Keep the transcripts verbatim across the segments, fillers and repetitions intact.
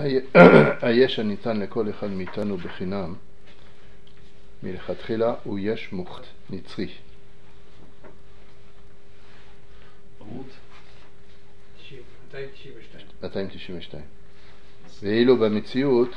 היש הניתן לכל אחד מאיתנו בחינם מלכתחילה הוא יש מוחלט נצחי. עמוד מאתיים תשעים ושתיים. ואילו במציאות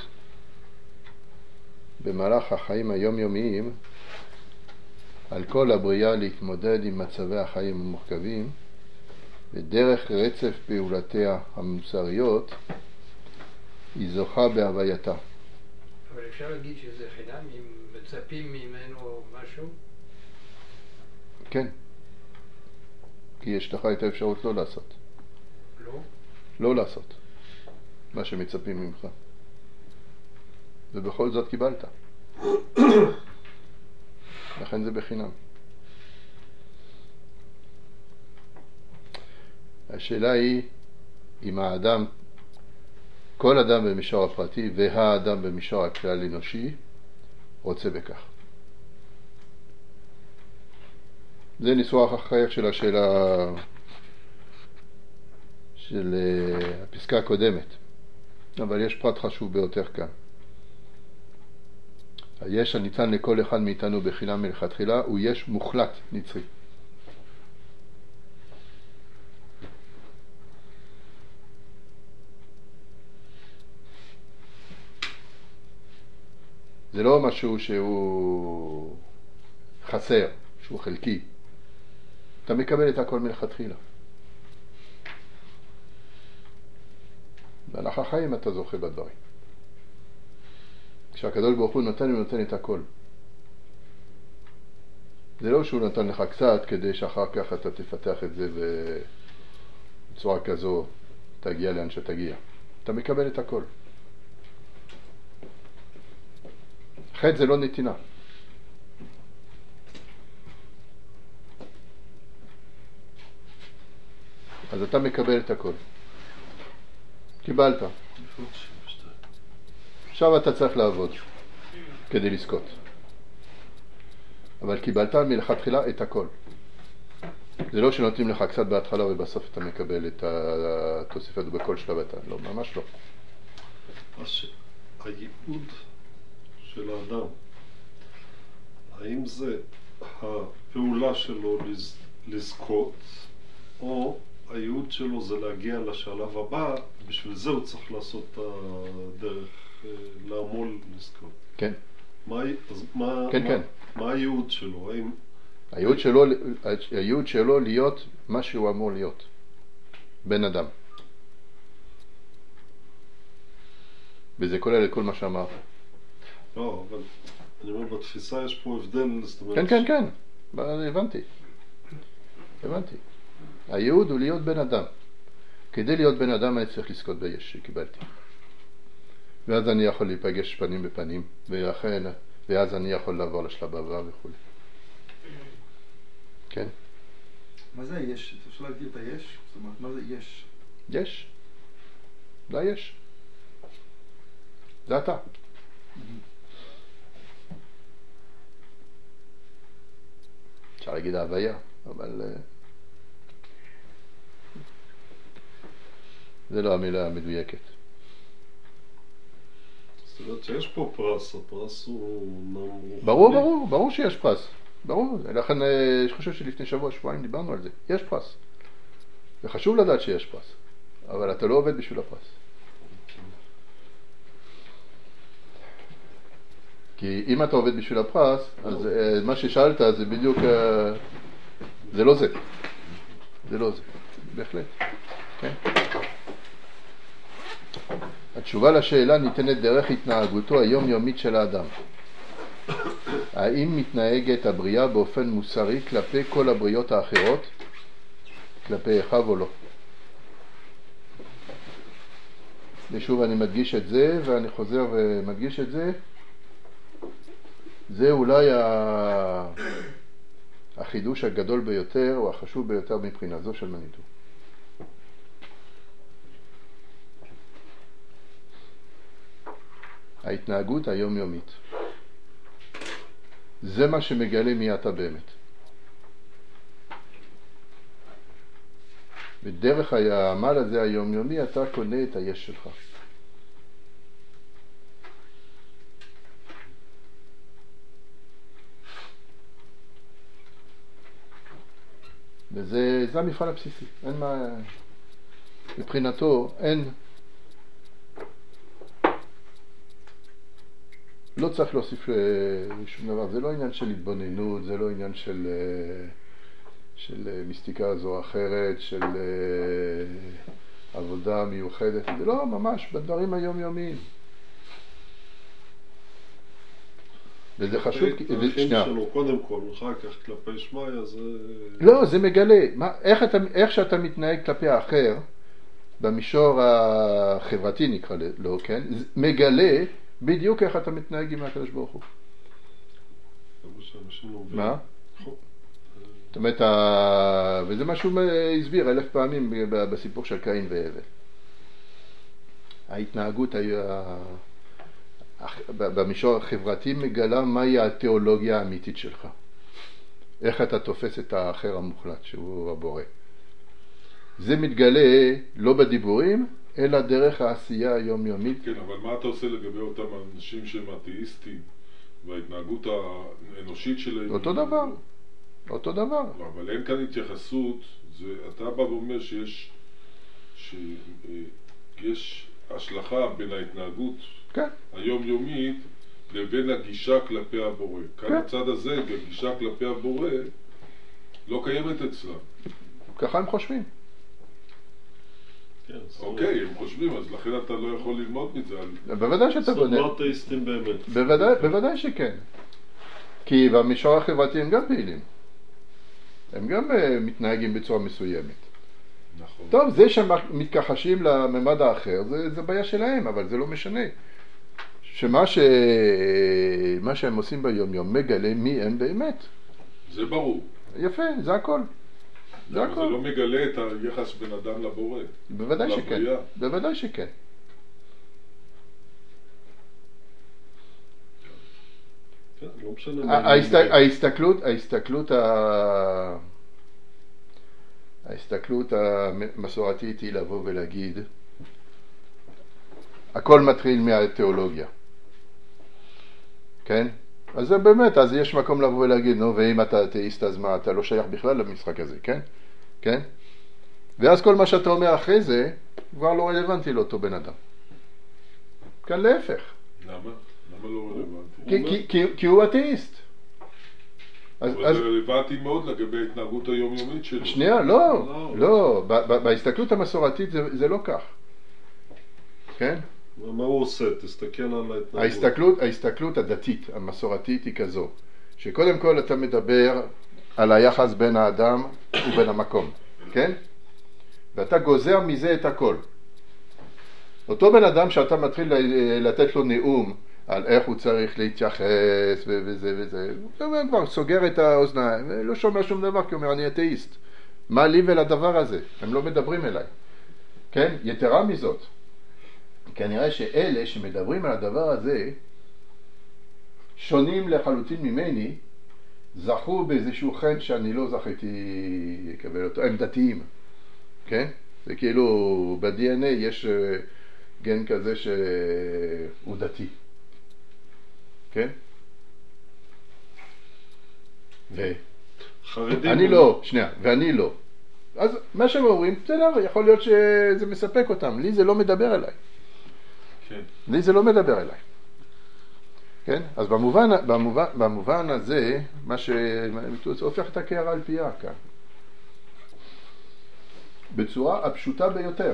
במהלך החיים היומיומיים על כל הבריאה להתמודד עם מצבי החיים המורכבים ודרך רצף פעולותיה המוסריות היא זוכה בהווייתה. אבל אפשר להגיד שזה חינם אם מצפים ממנו משהו? כן, כי יש לך את האפשרות לא לעשות. לא? לא לעשות מה שמצפים ממך, ובכל זאת קיבלת. לכן זה בחינם. השאלה היא אם האדם, כל אדם במישור הפרטי והאדם במישור הכלל אנושי רוצה בכך. זה ניסוח אחר של השאלה של הפסקה הקודמת, אבל יש פרט חשוב ביותר כאן. היש הניתן לכל אחד מאיתנו בחינם מלכתחילה הוא יש מוחלט נצחי. זה לא משהו שהוא חסר, שהוא חלקי. אתה מקבל את הכל מלכתחילה. בהלך החיים אתה זוכה בדברים. כשהקדוש ברוך הוא נותן, הוא נותן את הכל. זה לא שהוא נתן לך קצת כדי שאחר כך אתה תפתח את זה ובצורה כזו תגיע לאן שתגיע. אתה מקבל את הכל. חטא זה לא נתינה. אז אתה מקבל את הכל. קיבלת. עכשיו אתה צריך לעבוד כדי לזכות. אבל קיבלת מלכתחילה את הכל. זה לא שנותנים לך קצת בהתחלה ובסוף אתה מקבל את התוספת בכל שלב אתה. לא, ממש לא. הייעוד של האדם, האם זה הפעולה שלו לזכות, או הייעוד שלו זה להגיע לשלב הבא, בשביל זה הוא צריך לעשות את הדרך לעמול לזכות? כן. מה, אז מה, כן, מה, כן. מה הייעוד שלו? האם... הייעוד שלו, הייעוד שלו להיות מה שהוא אמור להיות. בן אדם. וזה כולל את כל מה שאמרת. לא, אבל אני אומר, בתפיסה יש פה הבדל, זאת אומרת... כן, כן, כן. הבנתי. הבנתי. הייעוד הוא להיות בן אדם. כדי להיות בן אדם אני צריך לזכות ביש שקיבלתי. ואז אני יכול להיפגש פנים בפנים, ולכן, ואז אני יכול לעבור לשלב הבא וכו'. כן? מה זה היש? אתה אפשר להגדיר את היש? זאת אומרת, מה זה יש? יש. זה יש. זה אתה. אפשר להגיד ההוויה, אבל זה לא המילה המדויקת. זאת אומרת שיש פה פרס, הפרס הוא... ברור, ברור, ברור שיש פרס. ברור, לכן אני חושב שלפני שבוע, שבועיים דיברנו על זה. יש פרס. וחשוב לדעת שיש פרס. אבל אתה לא עובד בשביל הפרס. כי אם אתה עובד בשביל הפרס, אז מה ששאלת זה בדיוק, זה לא זה. זה לא זה. בהחלט. כן? התשובה לשאלה ניתנת דרך התנהגותו היומיומית של האדם. האם מתנהגת הבריאה באופן מוסרי כלפי כל הבריאות האחרות, כלפי אחיו או לא? ושוב אני מדגיש את זה, ואני חוזר ומדגיש את זה. זה אולי החידוש הגדול ביותר, או החשוב ביותר מבחינה זו של מניטו. ההתנהגות היומיומית. זה מה שמגלה מי אתה באמת. בדרך העמל הזה היומיומי אתה קונה את היש שלך. וזה זה המבחן הבסיסי. אין מה... מבחינתו אין... לא צריך להוסיף שום דבר. זה לא עניין של התבוננות, זה לא עניין של, של מיסטיקה זו או אחרת, של עבודה מיוחדת. זה לא ממש בדברים היומיומיים. וזה חשוב... שנייה. קודם כל, אחר כך כלפי שמיה זה... לא, זה מגלה. מה, איך, אתה, איך שאתה מתנהג כלפי האחר, במישור החברתי נקרא לו, כן? מגלה בדיוק איך אתה מתנהג עם הקדוש ברוך הוא. מה? זאת אומרת, וזה מה שהוא הסביר אלף פעמים בסיפור של קין והבל. ההתנהגות במישור החברתי מגלה מהי התיאולוגיה האמיתית שלך. איך אתה תופס את האחר המוחלט שהוא הבורא. זה מתגלה לא בדיבורים, אלא דרך העשייה היומיומית. כן, אבל מה אתה עושה לגבי אותם אנשים שהם אתאיסטים, וההתנהגות האנושית שלהם? אותו דבר, אותו דבר. לא, אבל אין כאן התייחסות, זה, אתה בא ואומר שיש, שיש השלכה בין ההתנהגות כן. היומיומית לבין הגישה כלפי הבורא. כאן כן. הצד הזה, הגישה כלפי הבורא, לא קיימת אצלם. ככה הם חושבים. אוקיי, הם חושבים, אז לכן אתה לא יכול ללמוד מזה. בוודאי שאתה בונה. זה לא אתאיסטים באמת. בוודאי שכן. כי במישור החברתי הם גם פעילים. הם גם מתנהגים בצורה מסוימת. נכון. טוב, זה שהם מתכחשים לממד האחר, זה, זה בעיה שלהם, אבל זה לא משנה. שמה ש... מה שהם עושים ביום יום מגלה מי הם באמת. זה ברור. יפה, זה הכל. זה הכל. זה לא מגלה את היחס בין אדם לבורא. בוודאי שכן. בוודאי שכן. לא משנה. ההסתכלות, ההסתכלות ה... ההסתכלות המסורתית היא לבוא ולהגיד הכל מתחיל מהתיאולוגיה. כן? אז זה באמת, אז יש מקום לבוא ולהגיד, נו, ואם אתה אתאיסט, אז מה, אתה לא שייך בכלל למשחק הזה, כן? כן? ואז כל מה שאתה אומר אחרי זה, כבר לא רלוונטי לאותו בן אדם. כאן להפך. למה? למה לא רלוונטי? כי, כי, כי, כי הוא אתאיסט. אז, אבל אז... זה רלוונטי מאוד לגבי ההתנהגות היומיומית שלו. שנייה, לא, לא. לא. בהסתכלות המסורתית זה, זה לא כך. כן? מה הוא עושה? תסתכל על ההתנהגות. ההסתכלות, ההסתכלות הדתית, המסורתית היא כזו, שקודם כל אתה מדבר על היחס בין האדם ובין המקום, כן? ואתה גוזר מזה את הכל. אותו בן אדם שאתה מתחיל לתת לו נאום על איך הוא צריך להתייחס וזה וזה, הוא כבר סוגר את האוזניים, ולא שומע שום דבר, כי הוא אומר, אני אתאיסט. מה לי ולדבר הזה? הם לא מדברים אליי. כן? יתרה מזאת. כנראה שאלה שמדברים על הדבר הזה שונים לחלוטין ממני, זכו באיזשהו חן שאני לא זכיתי לקבל אותו. הם דתיים, כן? זה כאילו ב-די אן איי יש גן כזה שהוא דתי, כן? חרדים אני לא, שנייה, ואני לא. אז מה שהם אומרים, בסדר, יכול להיות שזה מספק אותם, לי זה לא מדבר אליי. כן. לי זה לא מדבר אליי. כן? אז במובן, במובן, במובן הזה, מה שהופך את הקערה על פיה כאן. בצורה הפשוטה ביותר.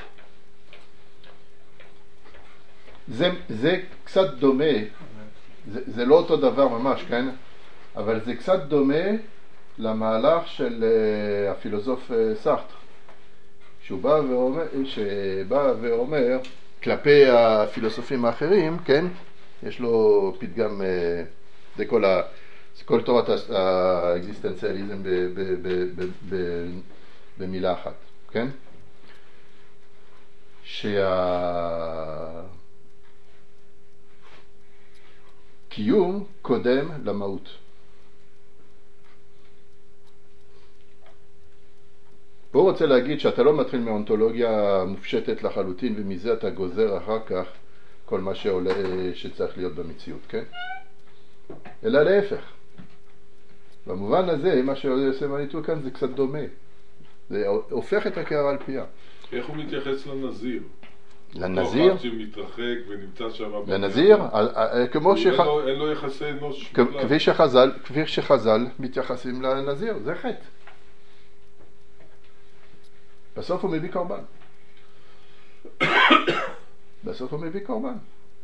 זה, זה קצת דומה, זה, זה לא אותו דבר ממש, כן? אבל זה קצת דומה למהלך של uh, הפילוסוף uh, סארטר. שהוא בא ואומר, שבא ואומר, כלפי הפילוסופים האחרים, כן? יש לו פתגם, זה כל, ה, זה כל תורת האקזיסטנציאליזם ב, ב, ב, ב, ב, במילה אחת, כן? שהקיום קודם למהות. הוא רוצה להגיד שאתה לא מתחיל מאונתולוגיה מופשטת לחלוטין, ומזה אתה גוזר אחר כך כל מה שעולה, שצריך להיות במציאות, כן? אלא להפך. במובן הזה, מה שעושה מניטו כאן זה קצת דומה. זה הופך את הקערה על פיה. איך הוא מתייחס לנזיר? לנזיר? אותו אחד שמתרחק ונמצא שם... לנזיר? כמו ש... אין לו יחסי אנוש. כפי שחז"ל, כפי שחז"ל מתייחסים לנזיר, זה חטא. בסוף הוא מביא קורבן. בסוף הוא מביא קורבן.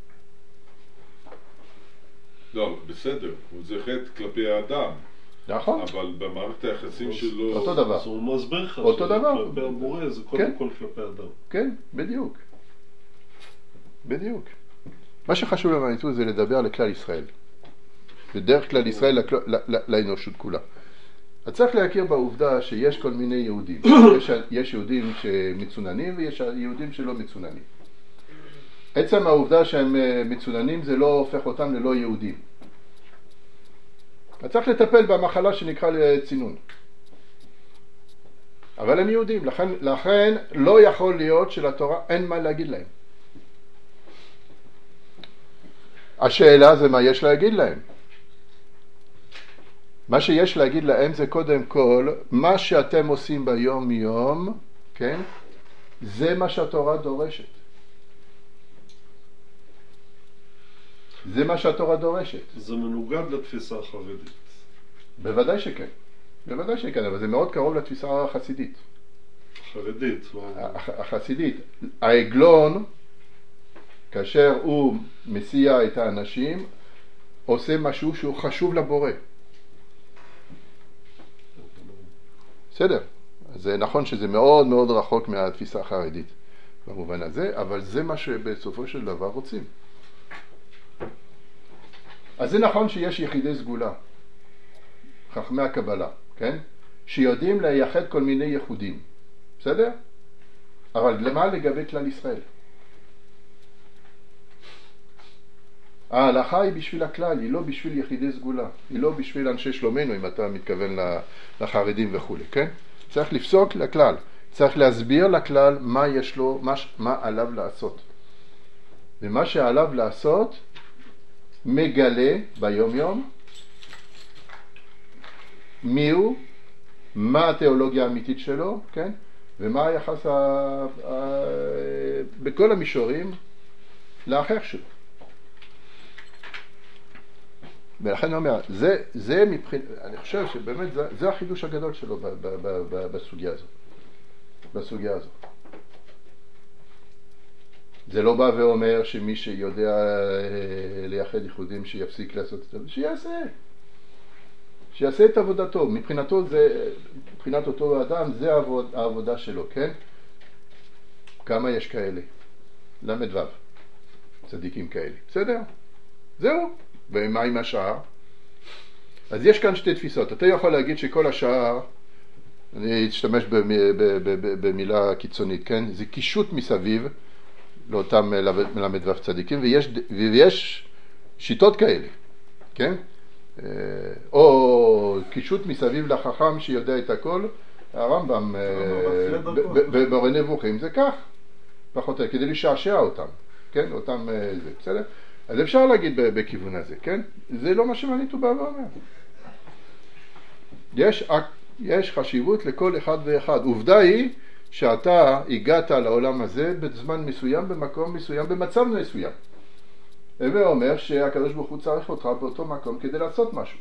לא, בסדר, זה חטא כלפי האדם. נכון. אבל במערכת היחסים שלו... אותו דבר. אז הוא מסביר לך אותו דבר. שכלפי הבורא זה קודם כל כלפי האדם. כן, בדיוק. בדיוק. מה שחשוב למניטו זה לדבר לכלל ישראל. בדרך כלל ישראל לאנושות כולה. אז צריך להכיר בעובדה שיש כל מיני יהודים. יש, יש יהודים שמצוננים ויש יהודים שלא מצוננים. עצם העובדה שהם מצוננים זה לא הופך אותם ללא יהודים. אז צריך לטפל במחלה שנקרא לצינון. אבל הם יהודים, לכן, לכן לא יכול להיות שלתורה אין מה להגיד להם. השאלה זה מה יש להגיד להם. מה שיש להגיד להם זה קודם כל, מה שאתם עושים ביום יום, כן? זה מה שהתורה דורשת. זה מה שהתורה דורשת. זה מנוגד לתפיסה החרדית. בוודאי שכן. בוודאי שכן, אבל זה מאוד קרוב לתפיסה החסידית. החרדית, לא... החסידית. העגלון, כאשר הוא מסיע את האנשים, עושה משהו שהוא חשוב לבורא. בסדר. זה נכון שזה מאוד מאוד רחוק מהתפיסה החרדית במובן הזה, אבל זה מה שבסופו של דבר רוצים. אז זה נכון שיש יחידי סגולה, חכמי הקבלה, כן? שיודעים לייחד כל מיני ייחודים, בסדר? אבל למה לגבי כלל ישראל? ההלכה היא בשביל הכלל, היא לא בשביל יחידי סגולה, היא לא בשביל אנשי שלומנו, אם אתה מתכוון לחרדים וכו', כן? צריך לפסוק לכלל, צריך להסביר לכלל מה יש לו, מה, מה עליו לעשות. ומה שעליו לעשות מגלה ביום יום מי הוא, מה התיאולוגיה האמיתית שלו, כן? ומה היחס ה... ה... בכל המישורים לאחר שלו. ולכן אני אומר, זה, זה מבחין, אני חושב שבאמת זה, זה החידוש הגדול שלו ב, ב, ב, ב, בסוגיה הזאת. בסוגיה הזאת. זה לא בא ואומר שמי שיודע לייחד ייחודים שיפסיק לעשות את זה, שיעשה. שיעשה את עבודתו. מבחינתו זה, מבחינת אותו אדם, זה העבוד, העבודה שלו, כן? כמה יש כאלה? למד וו. צדיקים כאלה. בסדר? זהו. ומה עם השאר? אז יש כאן שתי תפיסות. אתה יכול להגיד שכל השאר, אני אשתמש במילה קיצונית, כן? זה קישוט מסביב לאותם מלמד וו צדיקים, ויש, ויש שיטות כאלה, כן? או קישוט מסביב לחכם שיודע את הכל, הרמב"ם במורה נבוכים זה כך, פחות כדי לשעשע אותם, כן? אותם זה, בסדר? אז אפשר להגיד בכיוון הזה, כן? זה לא מה שמניטו בא ואומר. יש, יש חשיבות לכל אחד ואחד. עובדה היא שאתה הגעת לעולם הזה בזמן מסוים, במקום מסוים, במצב מסוים. הווה אומר שהקדוש ברוך הוא צריך אותך באותו מקום כדי לעשות משהו.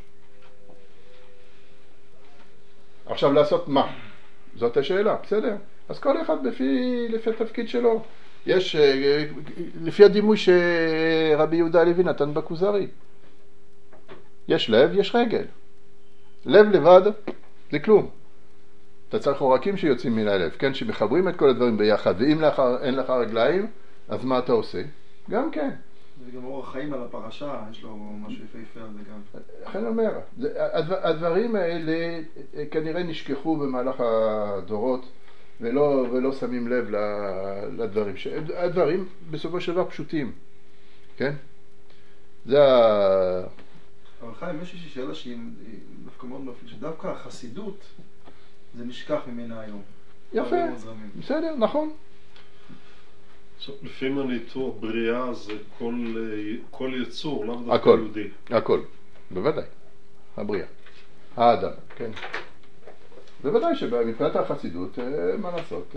עכשיו לעשות מה? זאת השאלה, בסדר? אז כל אחד לפי, לפי התפקיד שלו. יש, לפי הדימוי שרבי יהודה הלוי נתן בכוזרי. יש לב, יש רגל. לב לבד זה כלום. אתה צריך עורקים שיוצאים מן הלב, כן? שמחברים את כל הדברים ביחד, ואם לך, אין לך רגליים, אז מה אתה עושה? גם כן. זה גם אורח חיים על הפרשה, יש לו משהו יפהפה על זה גם. לכן אומר, הדברים האלה כנראה נשכחו במהלך הדורות, ולא, ולא שמים לב לדברים. הדברים בסופו של דבר פשוטים, כן? זה ה... אבל חיים, יש איזושהי שאלה שהיא דווקא מאוד מפליאה, שדווקא החסידות זה נשכח ממנה היום. יפה, בסדר, נכון. עכשיו, לפי מניטו, בריאה זה כל, כל יצור, לאו דווקא הכל, יהודי. הכל, בוודאי, הבריאה. האדם, כן. בוודאי שמבחינת החסידות, מה לעשות?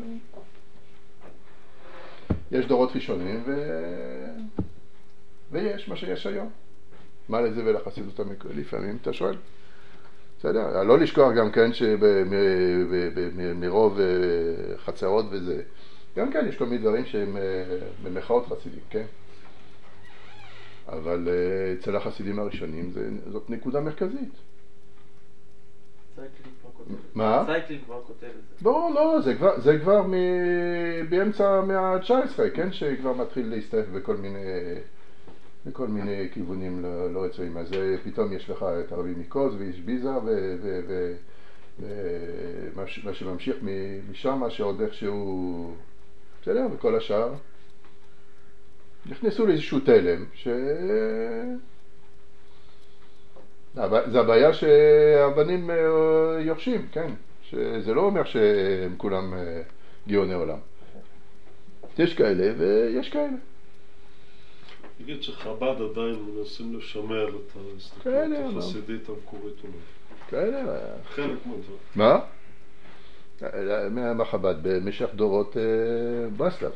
יש דורות ראשונים ו... ויש מה שיש היום. מה לזה ולחסידות המקורית? לפעמים אתה שואל. בסדר? לא לשכוח גם כן שמרוב חצרות וזה, גם כן יש כל מיני דברים שהם במחאות חסידים, כן? אבל אצל החסידים הראשונים זאת נקודה מרכזית. מה? סייקלינג כבר כותב את זה. ברור, לא, זה כבר, זה כבר מ... באמצע המאה ה-תשע עשרה, כן? שכבר מתחיל להסתעף בכל מיני, בכל מיני כיוונים לא, לא רצויים. אז פתאום יש לך את הרבי מקוז ואיש ביזה ו... ו... ו... ומה שממשיך משם, שעוד איכשהו... בסדר, וכל השאר. נכנסו לאיזשהו תלם, ש... זה הבעיה שהבנים יורשים, כן? שזה לא אומר שהם כולם גאוני עולם. יש כאלה ויש כאלה. נגיד שחב"ד עדיין מנסים לשמר את ההסתכלות החסידית המקורית אולי. כאלה. חלק מהדבר. מה? מהחב"ד במשך דורות ברסלב.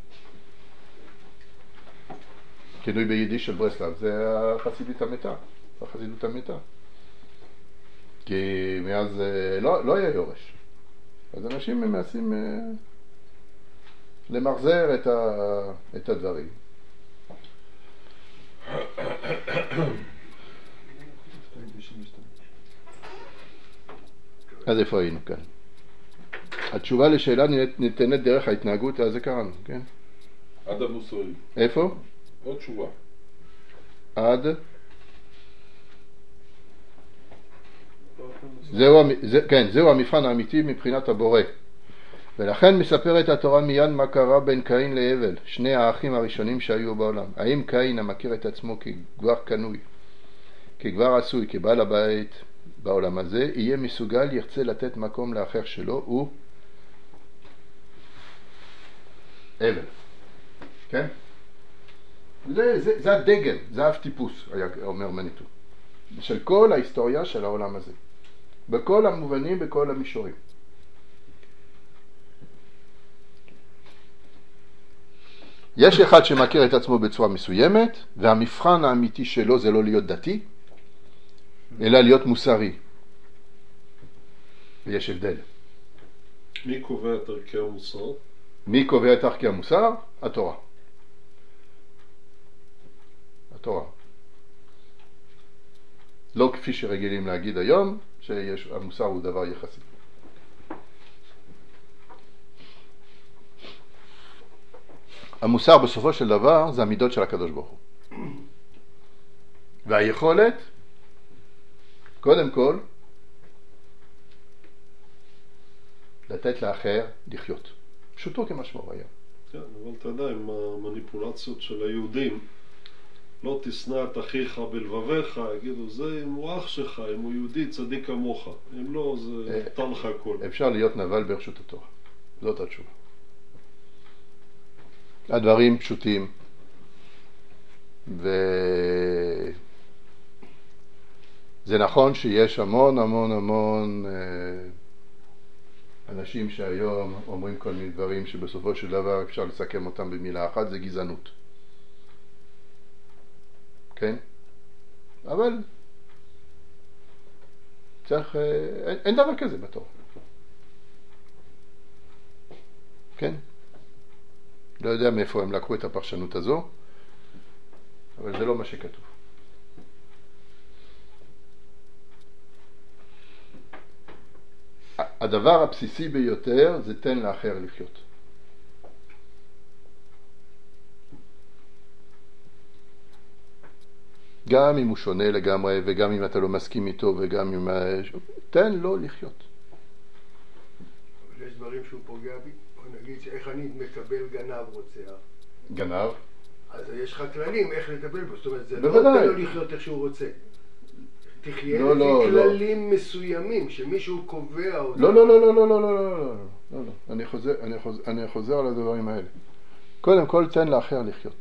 כינוי ביידיש של ברסלב, זה החסידית המתה. החסידות המתה. כי מאז לא, לא היה יורש. אז אנשים מנסים למחזר את, ה, את הדברים. אז איפה היינו כאן? התשובה לשאלה ניתנת דרך ההתנהגות, אז זה קראנו, כן? עד המוסרי. איפה? עוד תשובה. עד... זהו, זה, כן, זהו המבחן האמיתי מבחינת הבורא. ולכן מספרת התורה מיד מה קרה בין קין להבל, שני האחים הראשונים שהיו בעולם. האם קין המכיר את עצמו כגבר קנוי, כגבר עשוי, כבעל הבית בעולם הזה, יהיה מסוגל, ירצה לתת מקום לאחר שלו, הוא הבל. כן? זה, זה, זה הדגל, זה אף טיפוס, היה אומר מניטו, של כל ההיסטוריה של העולם הזה. בכל המובנים, בכל המישורים. יש אחד שמכיר את עצמו בצורה מסוימת, והמבחן האמיתי שלו זה לא להיות דתי, אלא להיות מוסרי. ויש הבדל. מי קובע את ערכי המוסר? מי קובע את ערכי המוסר? התורה. התורה. לא כפי שרגילים להגיד היום, שהמוסר הוא דבר יחסי. המוסר בסופו של דבר זה המידות של הקדוש ברוך הוא. והיכולת, קודם כל, לתת לאחר לחיות. פשוטו כמשמעו היה. כן, אבל אתה יודע, עם המניפולציות של היהודים, לא תשנא את אחיך בלבביך, יגידו, זה אם הוא אח שלך, אם הוא יהודי צדיק כמוך, אם לא, זה נתן לך הכל. אפשר להיות נבל ברשות התורה, זאת התשובה. הדברים פשוטים, וזה נכון שיש המון המון המון אנשים שהיום אומרים כל מיני דברים שבסופו של דבר אפשר לסכם אותם במילה אחת, זה גזענות. כן? אבל צריך, אין, אין דבר כזה בתורה. כן? לא יודע מאיפה הם לקחו את הפרשנות הזו, אבל זה לא מה שכתוב. הדבר הבסיסי ביותר זה תן לאחר לחיות. גם אם הוא שונה לגמרי, וגם אם אתה לא מסכים איתו, וגם אם... תן לו לחיות. אבל יש דברים שהוא פוגע בי. בוא נגיד שאיך אני מקבל גנב רוצח. גנב? אז יש לך כללים איך לטפל בו. זאת אומרת, זה בוודאי. לא תן לו לחיות איך שהוא רוצה. תחיה לא, לפי לא, כללים לא. מסוימים, שמישהו קובע אותם. לא, לא, לא, לא, לא, לא, לא, לא, לא, לא, לא. אני חוזר, אני חוזר, אני חוזר על הדברים האלה. קודם כל, תן לאחר לחיות.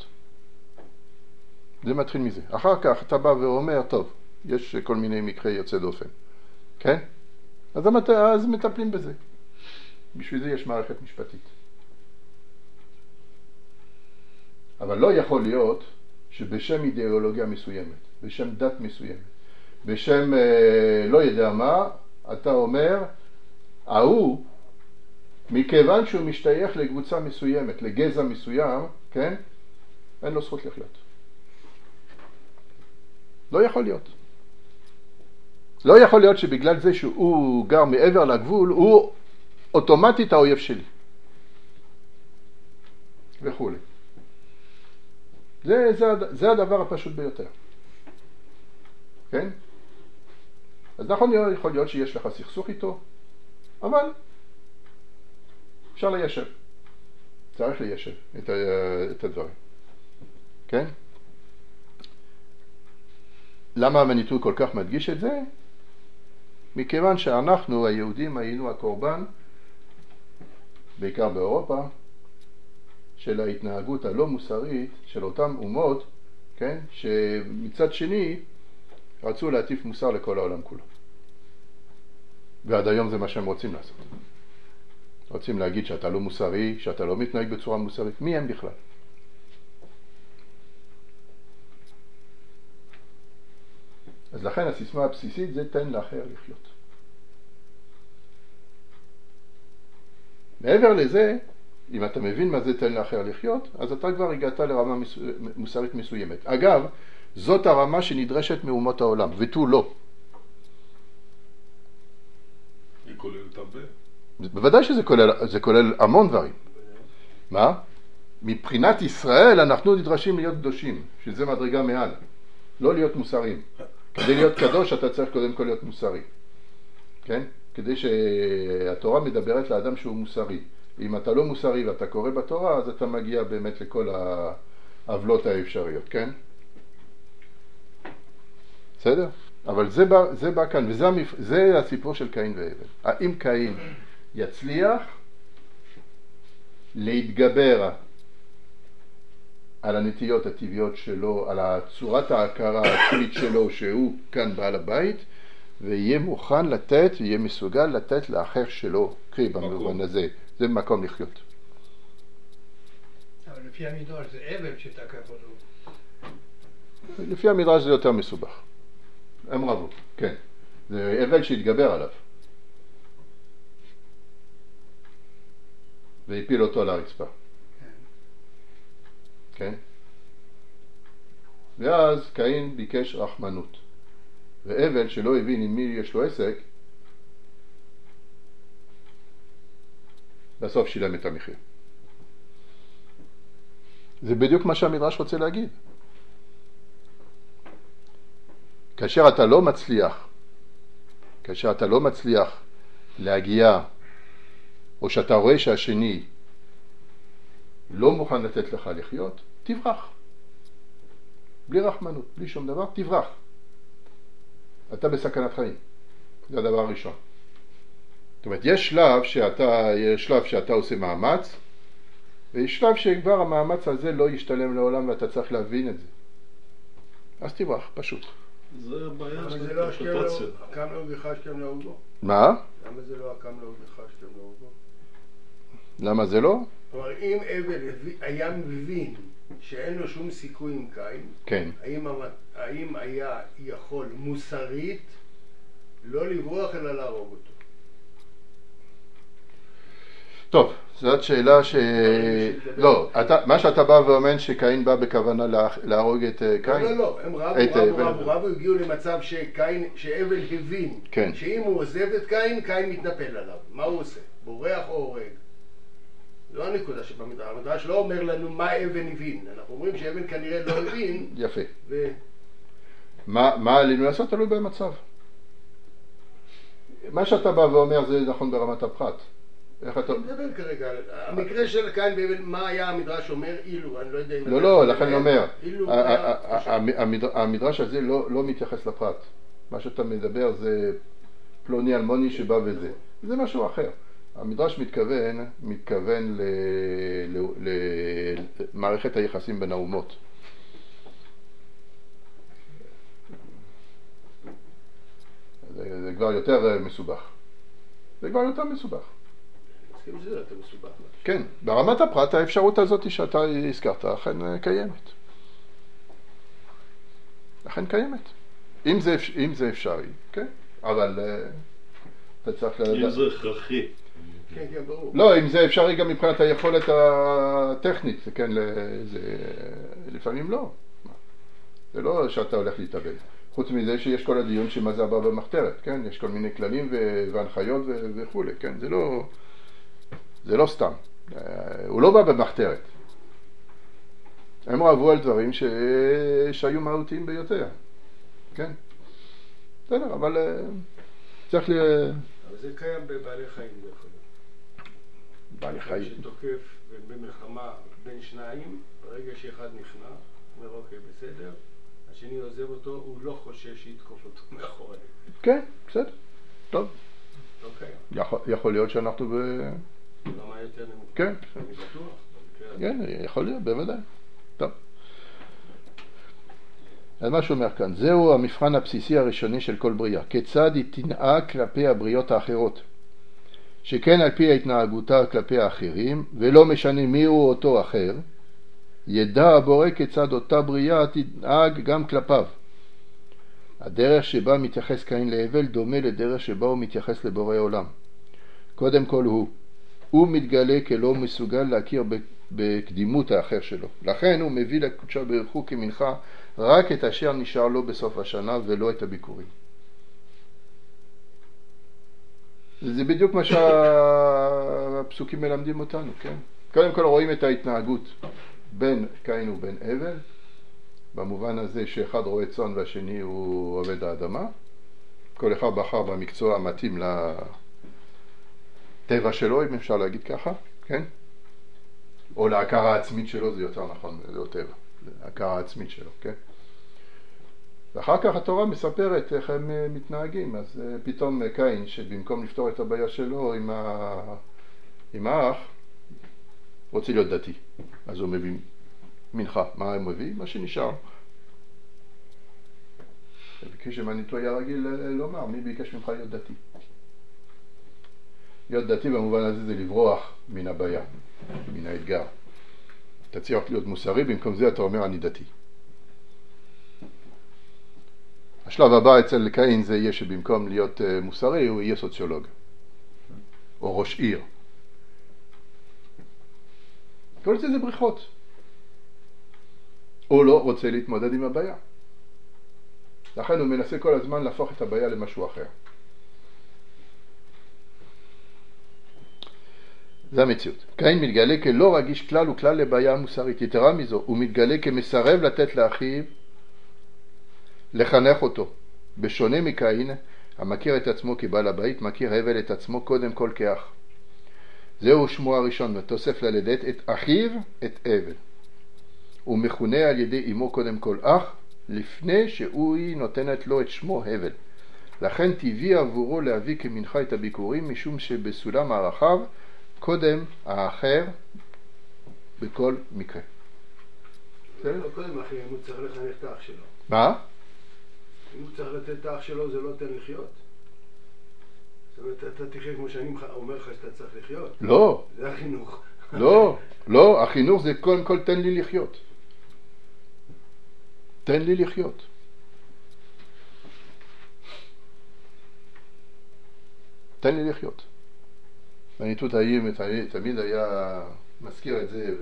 זה מתחיל מזה. אחר כך אתה בא ואומר, טוב, יש כל מיני מקרי יוצא דופן. כן? אז, המת... אז מטפלים בזה. בשביל זה יש מערכת משפטית. אבל לא יכול להיות שבשם אידיאולוגיה מסוימת, בשם דת מסוימת, בשם אה, לא יודע מה, אתה אומר, ההוא, מכיוון שהוא משתייך לקבוצה מסוימת, לגזע מסוים, כן? אין לו זכות לחיות. לא יכול להיות. לא יכול להיות שבגלל זה שהוא גר מעבר לגבול, הוא אוטומטית האויב שלי. וכו'. זה, זה, זה הדבר הפשוט ביותר. כן? אז נכון, יכול להיות שיש לך סכסוך איתו, אבל אפשר ליישב. צריך ליישב את, את הדברים. כן? למה המניטו כל כך מדגיש את זה? מכיוון שאנחנו, היהודים, היינו הקורבן, בעיקר באירופה, של ההתנהגות הלא מוסרית של אותם אומות, כן? שמצד שני רצו להטיף מוסר לכל העולם כולו. ועד היום זה מה שהם רוצים לעשות. רוצים להגיד שאתה לא מוסרי, שאתה לא מתנהג בצורה מוסרית. מי הם בכלל? אז לכן הסיסמה הבסיסית זה תן לאחר לחיות. מעבר לזה, אם אתה מבין מה זה תן לאחר לחיות, אז אתה כבר הגעת לרמה מוסרית מסוימת. אגב, זאת הרמה שנדרשת מאומות העולם, ותו לא. היא כוללת הרבה. בוודאי שזה כולל, זה כולל המון דברים. מה? מבחינת ישראל אנחנו נדרשים להיות קדושים, שזה מדרגה מעל. לא להיות מוסריים. כדי להיות קדוש אתה צריך קודם כל להיות מוסרי. כן? כדי שהתורה מדברת לאדם שהוא מוסרי. אם אתה לא מוסרי ואתה קורא בתורה, אז אתה מגיע באמת לכל העוולות האפשריות, כן? בסדר? אבל זה בא, זה בא כאן, וזה המפ... זה הסיפור של קין והבל. האם קין יצליח להתגבר על הנטיות הטבעיות שלו, על צורת ההכרה העצמית שלו, שהוא כאן בעל הבית, ויהיה מוכן לתת, ויהיה מסוגל לתת לאחר שלו, קרי במובן הזה, זה מקום לחיות. אבל לפי המדרש זה אבל שתקף אותו. לפי המדרש זה יותר מסובך. הם רבו, כן. זה אבל שהתגבר עליו. והפיל אותו על הרצפה. כן? ואז קין ביקש רחמנות. והבל שלא הבין עם מי יש לו עסק, בסוף שילם את המחיר. זה בדיוק מה שהמדרש רוצה להגיד. כאשר אתה לא מצליח, כאשר אתה לא מצליח להגיע, או שאתה רואה שהשני לא מוכן לתת לך לחיות, תברח. בלי רחמנות, בלי שום דבר, תברח. אתה בסכנת חיים. זה הדבר הראשון. זאת אומרת, יש שלב שאתה, יש שלב שאתה עושה מאמץ, ויש שלב שכבר המאמץ הזה לא ישתלם לעולם ואתה צריך להבין את זה. אז תברח, פשוט. זה הבעיה של זה לא האינטרפרטציה. הקם לא וחשתם לעובו. מה? למה זה לא הקם לא וחשתם לעובו? למה זה לא? כלומר, אם אבל היה מבין שאין לו שום סיכוי עם קין, כן. האם, האם היה יכול מוסרית לא לברוח אלא להרוג אותו? טוב, זאת שאלה ש... לא, אתה, מה שאתה בא ואומר שקין בא בכוונה לה, להרוג את קין? לא, לא, לא, הם רבו, את, רבו, ו... רבו, רבו, הגיעו למצב שקין, שהבל הבין, כן. שאם הוא עוזב את קין, קין מתנפל עליו. מה הוא עושה? בורח או הורג? זו הנקודה שבמדרש. המדרש לא אומר לנו מה אבן הבין. אנחנו אומרים שאבן כנראה לא הבין. יפה. ו... מה, מה עלינו לעשות? תלוי במצב. מה שאתה בא ואומר זה נכון ברמת הפחת. איך אתה... אני מדבר כרגע, המקרה של קין ואבל, מה היה המדרש אומר? אילו, אני לא יודע אם... לא, לא, לכן אני אומר, אילו... המדרש הזה לא מתייחס לפרט. מה שאתה מדבר זה פלוני אלמוני שבא וזה. זה משהו אחר. המדרש מתכוון, מתכוון למערכת היחסים בין האומות. זה, זה כבר יותר מסובך. זה כבר יותר מסובך. מסכים שזה יותר מסובך. כן, ברמת הפרט האפשרות הזאת שאתה הזכרת אכן קיימת. אכן קיימת. אם זה, אם זה אפשרי, כן? אבל אתה צריך לדעת. אם זה הכרחי. כן, כן, ברור. לא, אם זה אפשרי גם מבחינת היכולת הטכנית, כן, זה לפעמים לא. זה לא שאתה הולך להתאבד. חוץ מזה שיש כל הדיון שמה זה הבא במחתרת, כן? יש כל מיני כללים והנחיות וכו', כן? זה לא, זה לא סתם. הוא לא בא במחתרת. הם אוהבו על דברים ש... שהיו מהותיים ביותר, כן? בסדר, אבל צריך ל... אבל זה קיים בבעלי חיים, דרך אגב. בעלי חיים. שתוקף במלחמה בין שניים, ברגע שאחד נכנע, אומר אוקיי, בסדר, השני עוזב אותו, הוא לא חושש שיתקוף אותו מאחורי. כן, בסדר, טוב. לא קיים. יכול, יכול להיות שאנחנו ב... למה יותר נמוך? כן. אני בטוח. כן, יכול להיות, בוודאי. טוב. אז מה שהוא אומר כאן, זהו המבחן הבסיסי הראשוני של כל בריאה. כיצד היא תנהג כלפי הבריאות האחרות. שכן על פי התנהגותה כלפי האחרים, ולא משנה מי הוא אותו אחר, ידע הבורא כיצד אותה בריאה תנהג גם כלפיו. הדרך שבה מתייחס קין להבל דומה לדרך שבה הוא מתייחס לבורא עולם. קודם כל הוא, הוא מתגלה כלא מסוגל להכיר בקדימות האחר שלו. לכן הוא מביא לקודשו ברוך הוא כמנחה רק את אשר נשאר לו בסוף השנה ולא את הביקורים. זה בדיוק מה שהפסוקים מלמדים אותנו, כן? קודם כל רואים את ההתנהגות בין קין ובין הבל, במובן הזה שאחד רואה צאן והשני הוא עובד האדמה. כל אחד בחר במקצוע המתאים לטבע שלו, אם אפשר להגיד ככה, כן? או להכרה העצמית שלו, זה יותר נכון, זה לא טבע, להכרה העצמית שלו, כן? ואחר כך התורה מספרת איך הם מתנהגים. אז פתאום קין, שבמקום לפתור את הבעיה שלו עם, ה... עם האח, רוצה להיות דתי. אז הוא מביא מנחה. מה הוא מביא? מה שנשאר. וכשמניתו היה רגיל לומר, מי ביקש ממך להיות דתי? להיות דתי במובן הזה זה לברוח מן הבעיה, מן האתגר. אתה צריך להיות מוסרי, במקום זה אתה אומר אני דתי. השלב הבא אצל קין זה יהיה שבמקום להיות מוסרי הוא יהיה סוציולוג או ראש עיר. כל זה זה בריחות. הוא לא רוצה להתמודד עם הבעיה. לכן הוא מנסה כל הזמן להפוך את הבעיה למשהו אחר. זה המציאות. קין מתגלה כלא רגיש כלל וכלל לבעיה המוסרית. יתרה מזו, הוא מתגלה כמסרב לתת לאחיו לחנך אותו. בשונה מקין, המכיר את עצמו כבעל הבית, מכיר הבל את עצמו קודם כל כאח. זהו שמו הראשון, ותוסף ללדת את אחיו את הבל. הוא מכונה על ידי אמו קודם כל אח, לפני שהוא נותנת לו את שמו הבל. לכן טבעי עבורו להביא כמנחה את הביקורים, משום שבסולם הרחב קודם האחר בכל מקרה. לא קודם אחי, אם הוא צריך לחנך את האח שלו. מה? אם הוא צריך לתת את האח שלו, זה לא תן לחיות. זאת אומרת, אתה תחיה כמו שאני אומר לך שאתה צריך לחיות. לא. זה החינוך. לא, לא, החינוך זה קודם כל תן לי לחיות. תן לי לחיות. תן לי לחיות. בניתות האיים תמיד היה מזכיר את זה,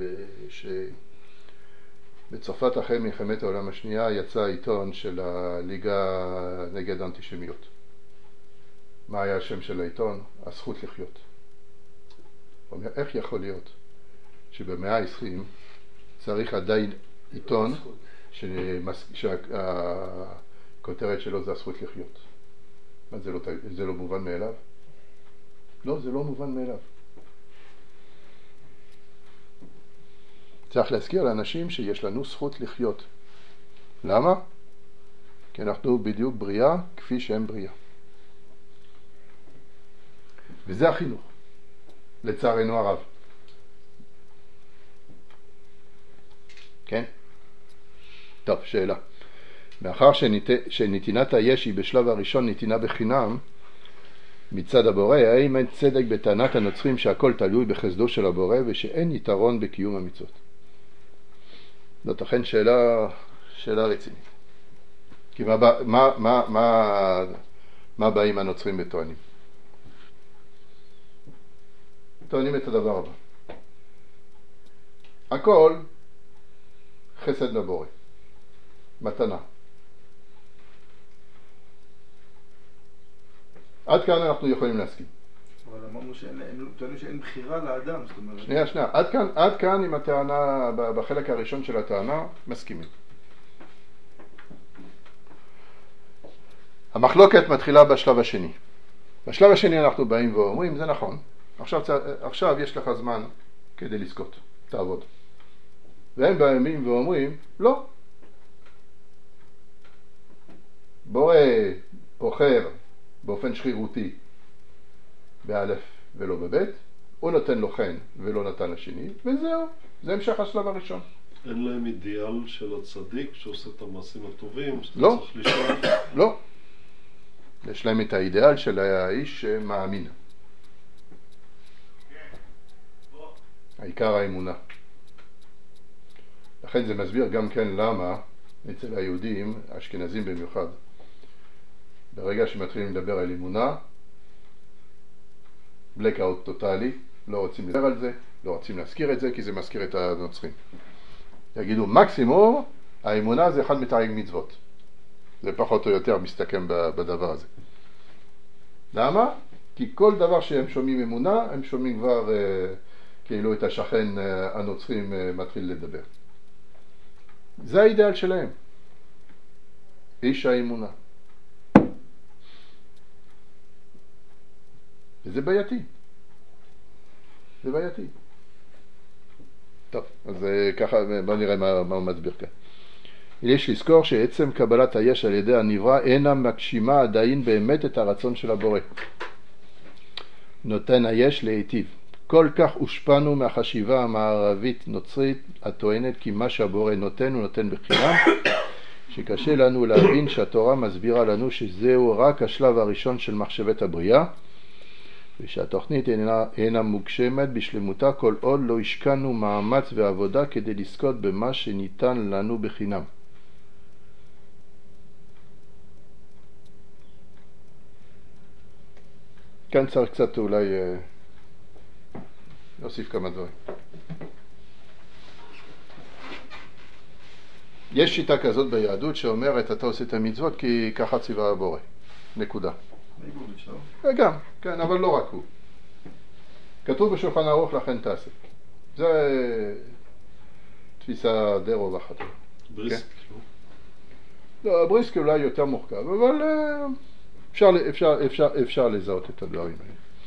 שבצרפת אחרי מלחמת העולם השנייה יצא עיתון של הליגה נגד האנטישמיות. מה היה השם של העיתון? הזכות לחיות. הוא אומר, איך יכול להיות שבמאה ה-עשרים צריך עדיין עיתון שהכותרת שלו זה הזכות לחיות? מה, זה לא, זה לא מובן מאליו? לא, זה לא מובן מאליו. צריך להזכיר לאנשים שיש לנו זכות לחיות. למה? כי אנחנו בדיוק בריאה כפי שהם בריאה. וזה החינוך, לצערנו הרב. כן? טוב, שאלה. מאחר שנת... שנתינת היש היא בשלב הראשון נתינה בחינם מצד הבורא, האם אין צדק בטענת הנוצרים שהכל תלוי בחסדו של הבורא ושאין יתרון בקיום המצוות? זאת אכן שאלה, שאלה רצינית. כי מה, מה, מה, מה, מה באים הנוצרים וטוענים? טוענים את הדבר הבא. הכל חסד לבורא, מתנה. עד כאן אנחנו יכולים להסכים. אבל אמרנו שאין, הם טוענים שאין בחירה לאדם, זאת אומרת... שנייה, שנייה. עד כאן, עד כאן עם הטענה, בחלק הראשון של הטענה, מסכימים. המחלוקת מתחילה בשלב השני. בשלב השני אנחנו באים ואומרים, זה נכון. עכשיו, עכשיו יש לך זמן כדי לזכות, תעבוד. והם באים ואומרים, לא. בורא בוחר באופן שרירותי באלף ולא בבית, הוא נותן לו חן ולא נתן לשני, וזהו, זה המשך השלב הראשון. אין להם אידיאל של הצדיק שעושה את המעשים הטובים, שאתה לא. צריך לשאול? לא. יש להם את האידיאל של האיש שמאמין. העיקר האמונה. לכן זה מסביר גם כן למה אצל היהודים, האשכנזים במיוחד, ברגע שמתחילים לדבר על אמונה, blackout טוטלי, לא רוצים לדבר על זה, לא רוצים להזכיר את זה, כי זה מזכיר את הנוצרים. יגידו, מקסימום, האמונה זה אחד מתרי"ג מצוות. זה פחות או יותר מסתכם בדבר הזה. למה? כי כל דבר שהם שומעים אמונה, הם שומעים כבר אה, כאילו את השכן אה, הנוצרים אה, מתחיל לדבר. זה האידאל שלהם. איש האמונה. וזה בעייתי. זה בעייתי. טוב, אז ככה, בוא נראה מה, מה הוא מסביר כאן. יש לזכור שעצם קבלת היש על ידי הנברא אינה מגשימה עדיין באמת את הרצון של הבורא. נותן היש להיטיב. כל כך הושפענו מהחשיבה המערבית נוצרית הטוענת כי מה שהבורא נותן הוא נותן בחינם, שקשה לנו להבין שהתורה מסבירה לנו שזהו רק השלב הראשון של מחשבת הבריאה, ושהתוכנית אינה, אינה מוגשמת בשלמותה כל עוד לא השקענו מאמץ ועבודה כדי לזכות במה שניתן לנו בחינם. כאן צריך קצת אולי אה, להוסיף כמה דברים. יש שיטה כזאת ביהדות שאומרת אתה עושה את המצוות כי ככה ציווה הבורא. נקודה. גם, כן, אבל לא רק הוא. כתוב בשולחן ערוך לכן תעשה. זה תפיסה די רווחת. בריסק, לא? לא, הבריסק אולי יותר מורכב, אבל אפשר, אפשר, אפשר, אפשר לזהות את הדברים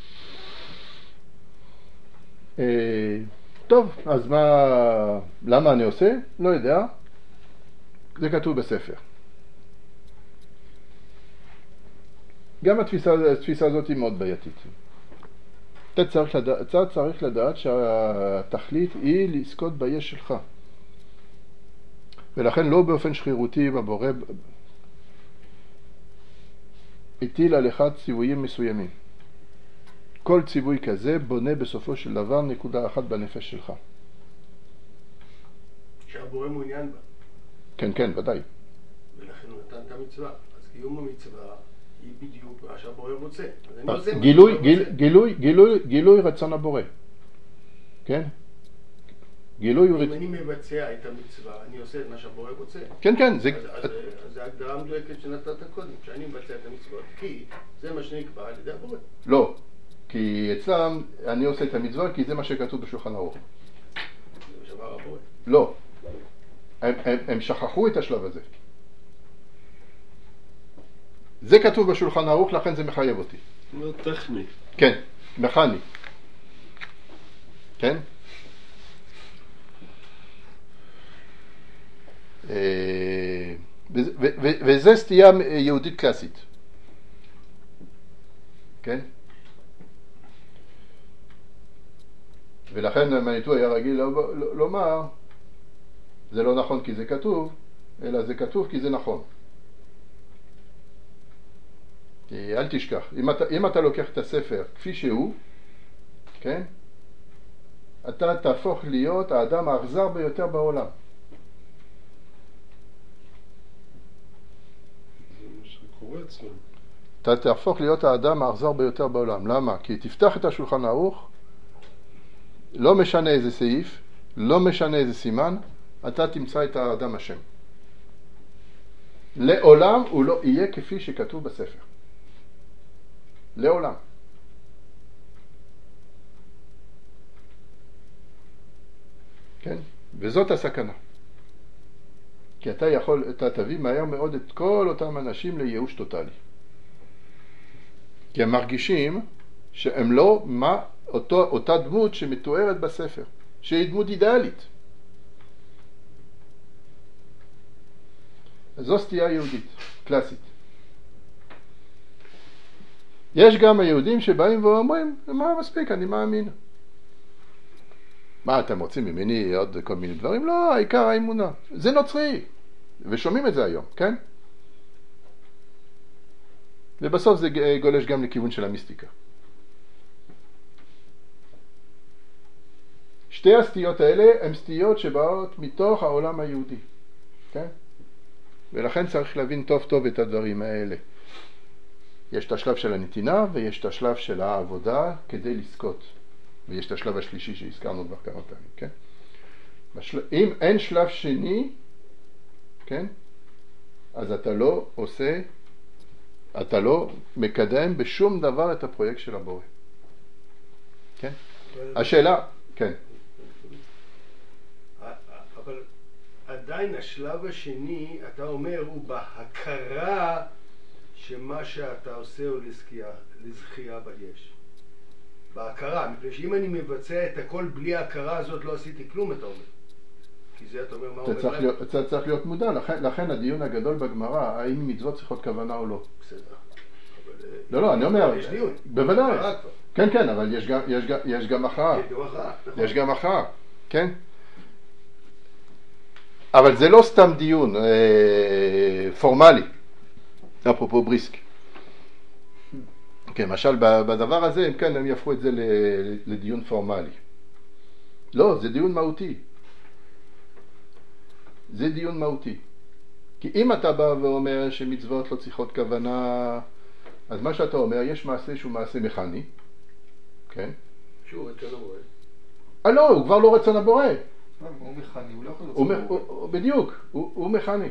האלה. טוב, אז מה, למה אני עושה? לא יודע. זה כתוב בספר. גם התפיסה, התפיסה הזאת היא מאוד בעייתית. אתה צריך לדעת, אתה צריך לדעת שהתכלית היא לזכות ביש שלך. ולכן לא באופן שרירותי בבורא הטיל עליך ציוויים מסוימים. כל ציווי כזה בונה בסופו של דבר נקודה אחת בנפש שלך. שהבורא מעוניין בה. כן, כן, ודאי. ולכן הוא נתן את המצווה. אז קיום המצווה היא בדיוק מה שהבורא רוצה. גילוי, גילוי, גילוי, גילוי רצון הבורא. כן? גילוי אם אני מבצע את המצווה, אני עושה את מה שהבורא רוצה. כן, כן. אז זה הגדרה מדויקת שנתת קודם, שאני מבצע את המצוות, כי זה מה שנקבע על ידי הבורא. לא, כי אצלם אני עושה את המצווה כי זה מה שכתוב בשולחן ערוך. זה מה שאמר הבורא. לא. הם, הם, הם שכחו את השלב הזה. זה כתוב בשולחן ערוך, לכן זה מחייב אותי. זה טכני. כן, מכני. כן? וזה סטייה יהודית קלאסית. כן? ולכן מניטו היה רגיל לומר, זה לא נכון כי זה כתוב, אלא זה כתוב כי זה נכון. כי אל תשכח, אם אתה, אם אתה לוקח את הספר כפי שהוא, כן? אתה תהפוך להיות האדם האכזר ביותר בעולם. זה מה שקורה אצלנו. אתה תהפוך להיות האדם האכזר ביותר בעולם. למה? כי תפתח את השולחן ערוך, לא משנה איזה סעיף, לא משנה איזה סימן, אתה תמצא את האדם השם. לעולם הוא לא יהיה כפי שכתוב בספר. לעולם. כן? וזאת הסכנה. כי אתה יכול, אתה תביא מהר מאוד את כל אותם אנשים לייאוש טוטלי. כי הם מרגישים שהם לא מה, אותו, אותה דמות שמתוארת בספר, שהיא דמות אידיאלית. זו סטייה יהודית, קלאסית. יש גם היהודים שבאים ואומרים, מה מספיק, אני מאמין. מה, אתם רוצים ממני עוד כל מיני דברים? לא, העיקר האמונה. זה נוצרי. ושומעים את זה היום, כן? ובסוף זה גולש גם לכיוון של המיסטיקה. שתי הסטיות האלה הן סטיות שבאות מתוך העולם היהודי, כן? ולכן צריך להבין טוב טוב את הדברים האלה. יש את השלב של הנתינה ויש את השלב של העבודה כדי לזכות. ויש את השלב השלישי שהזכרנו כבר כמה פעמים, כן? בשל... אם אין שלב שני, כן? אז אתה לא עושה, אתה לא מקדם בשום דבר את הפרויקט של הבורא. כן? השאלה, כן. אבל עדיין השלב השני, אתה אומר, הוא בהכרה שמה שאתה עושה הוא לזכייה, לזכייה ביש. בהכרה, מפני שאם אני מבצע את הכל בלי ההכרה הזאת לא עשיתי כלום, אתה אומר. כי זה אתה אומר, מה אומר צריך להיות, אתה צריך להיות מודע, לכן, לכן הדיון הגדול בגמרא, האם מצוות צריכות כוונה או לא. בסדר. אבל, לא, לא, אני אומר, יש דיון. בוודאי. כן, כן, אבל יש גם, יש גם, יש גם הכרעה. כן, גם הכרעה. נכון. יש גם הכרעה, כן? אבל זה לא סתם דיון אה, פורמלי, אפרופו בריסק. כן, למשל בדבר הזה, הם כן, הם יפכו את זה לדיון פורמלי. לא, זה דיון מהותי. זה דיון מהותי. כי אם אתה בא ואומר שמצוות לא צריכות כוונה, אז מה שאתה אומר, יש מעשה שהוא מעשה מכני, כן? שהוא רצון הבורא. אה לא, הוא כבר לא רצון הבורא. הוא מכני, הוא לא יכול הוא, לרצון הוא, הוא, בדיוק, הוא, הוא מכני.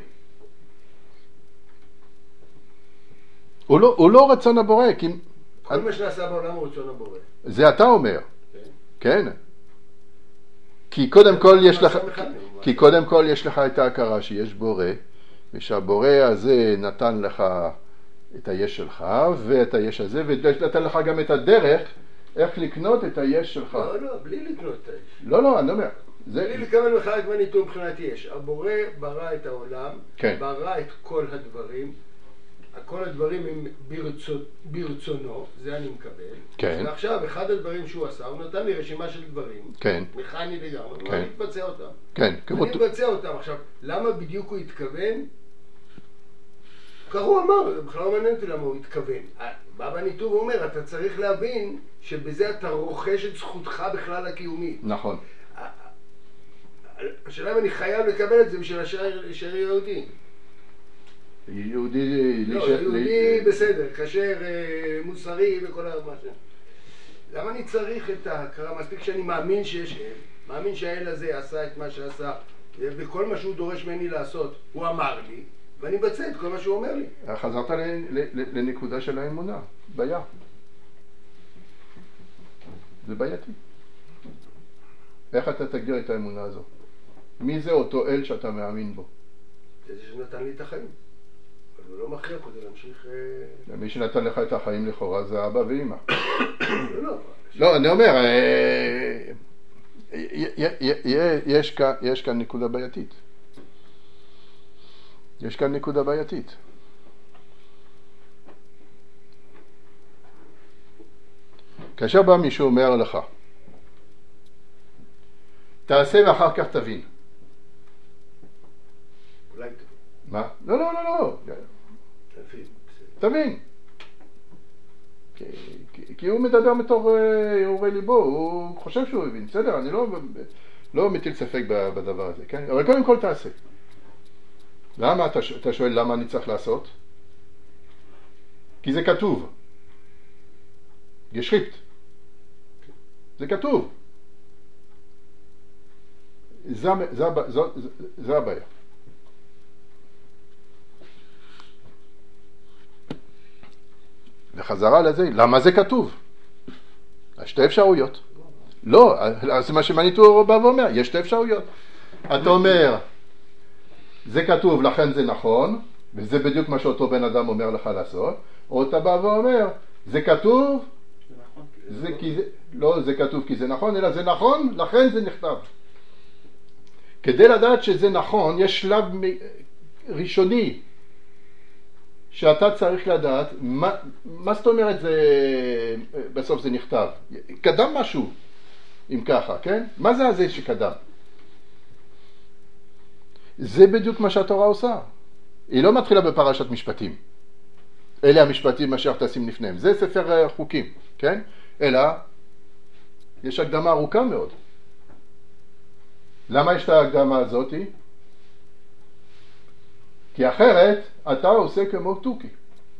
הוא לא, הוא לא רצון הבורא, כי... כל מה שנעשה בעולם הוא רצון הבורא. זה אתה אומר. כן. כן. כי קודם כל יש לך, כי קודם כל יש לך את ההכרה שיש בורא, ושהבורא הזה נתן לך את היש שלך, ואת היש הזה, ונתן לך גם את הדרך איך לקנות את היש שלך. לא, לא, בלי לקנות את היש. לא, לא, אני אומר. בלי לקבל לך את מה ניתנו מבחינת יש. הבורא ברא את העולם, כן. ברא את כל הדברים, כל הדברים הם ברצון, ברצונו, זה אני מקבל. כן. ועכשיו, אחד הדברים שהוא עשה, הוא נתן לי רשימה של דברים. כן. מכני לגמרי, כן. ואני מבצע אותם. כן. אני מבצע אותם. עכשיו, למה בדיוק הוא התכוון? ככה הוא אמר, בכלל לא מעניין אותי למה הוא התכוון. בא בניתוב ואומר, אתה צריך להבין שבזה אתה רוכש את זכותך בכלל הקיומית. נכון. השאלה אם אני חייב לקבל את זה בשביל להישאר יהודי. יהודי... לא, יהודי בסדר, כשר, מוסרי וכל מה ש... למה אני צריך את ההכרה? מספיק שאני מאמין שיש אל, מאמין שהאל הזה עשה את מה שעשה, וכל מה שהוא דורש ממני לעשות, הוא אמר לי, ואני מבצע את כל מה שהוא אומר לי. חזרת לנקודה של האמונה, בעיה. זה בעייתי. איך אתה תגדיר את האמונה הזו? מי זה אותו אל שאתה מאמין בו? זה שנתן לי את החיים. אבל הוא לא מכריח אותי להמשיך... מי שנתן לך את החיים לכאורה זה אבא ואמא. לא, לא. לא, אני אומר, יש כאן נקודה בעייתית. יש כאן נקודה בעייתית. כאשר בא מישהו אומר לך, תעשה ואחר כך תבין. אולי תבין. מה? לא, לא, לא, לא. תבין. כי, כי, כי הוא מדבר מתור הרהורי ליבו, הוא חושב שהוא הבין, בסדר, אני לא, לא מטיל ספק בדבר הזה, כן? אבל קודם כל תעשה. למה אתה, אתה שואל למה אני צריך לעשות? כי זה כתוב. גשריפט. זה כתוב. זה, זה, זה, זה, זה הבעיה. וחזרה לזה, למה זה כתוב? שתי אפשרויות. לא, זה מה שמניטו בא ואומר, יש שתי אפשרויות. אתה אומר, זה כתוב, לכן זה נכון, וזה בדיוק מה שאותו בן אדם אומר לך לעשות, או אתה בא ואומר, זה כתוב, זה כי זה, לא זה כתוב כי זה נכון, אלא זה נכון, לכן זה נכתב. כדי לדעת שזה נכון, יש שלב ראשוני, שאתה צריך לדעת, מה, מה זאת אומרת זה, בסוף זה נכתב? קדם משהו, אם ככה, כן? מה זה הזה שקדם? זה בדיוק מה שהתורה עושה. היא לא מתחילה בפרשת משפטים. אלה המשפטים אשר תשים לפניהם. זה ספר חוקים, כן? אלא, יש הקדמה ארוכה מאוד. למה יש את ההקדמה הזאת? כי אחרת אתה עושה כמו תוכי.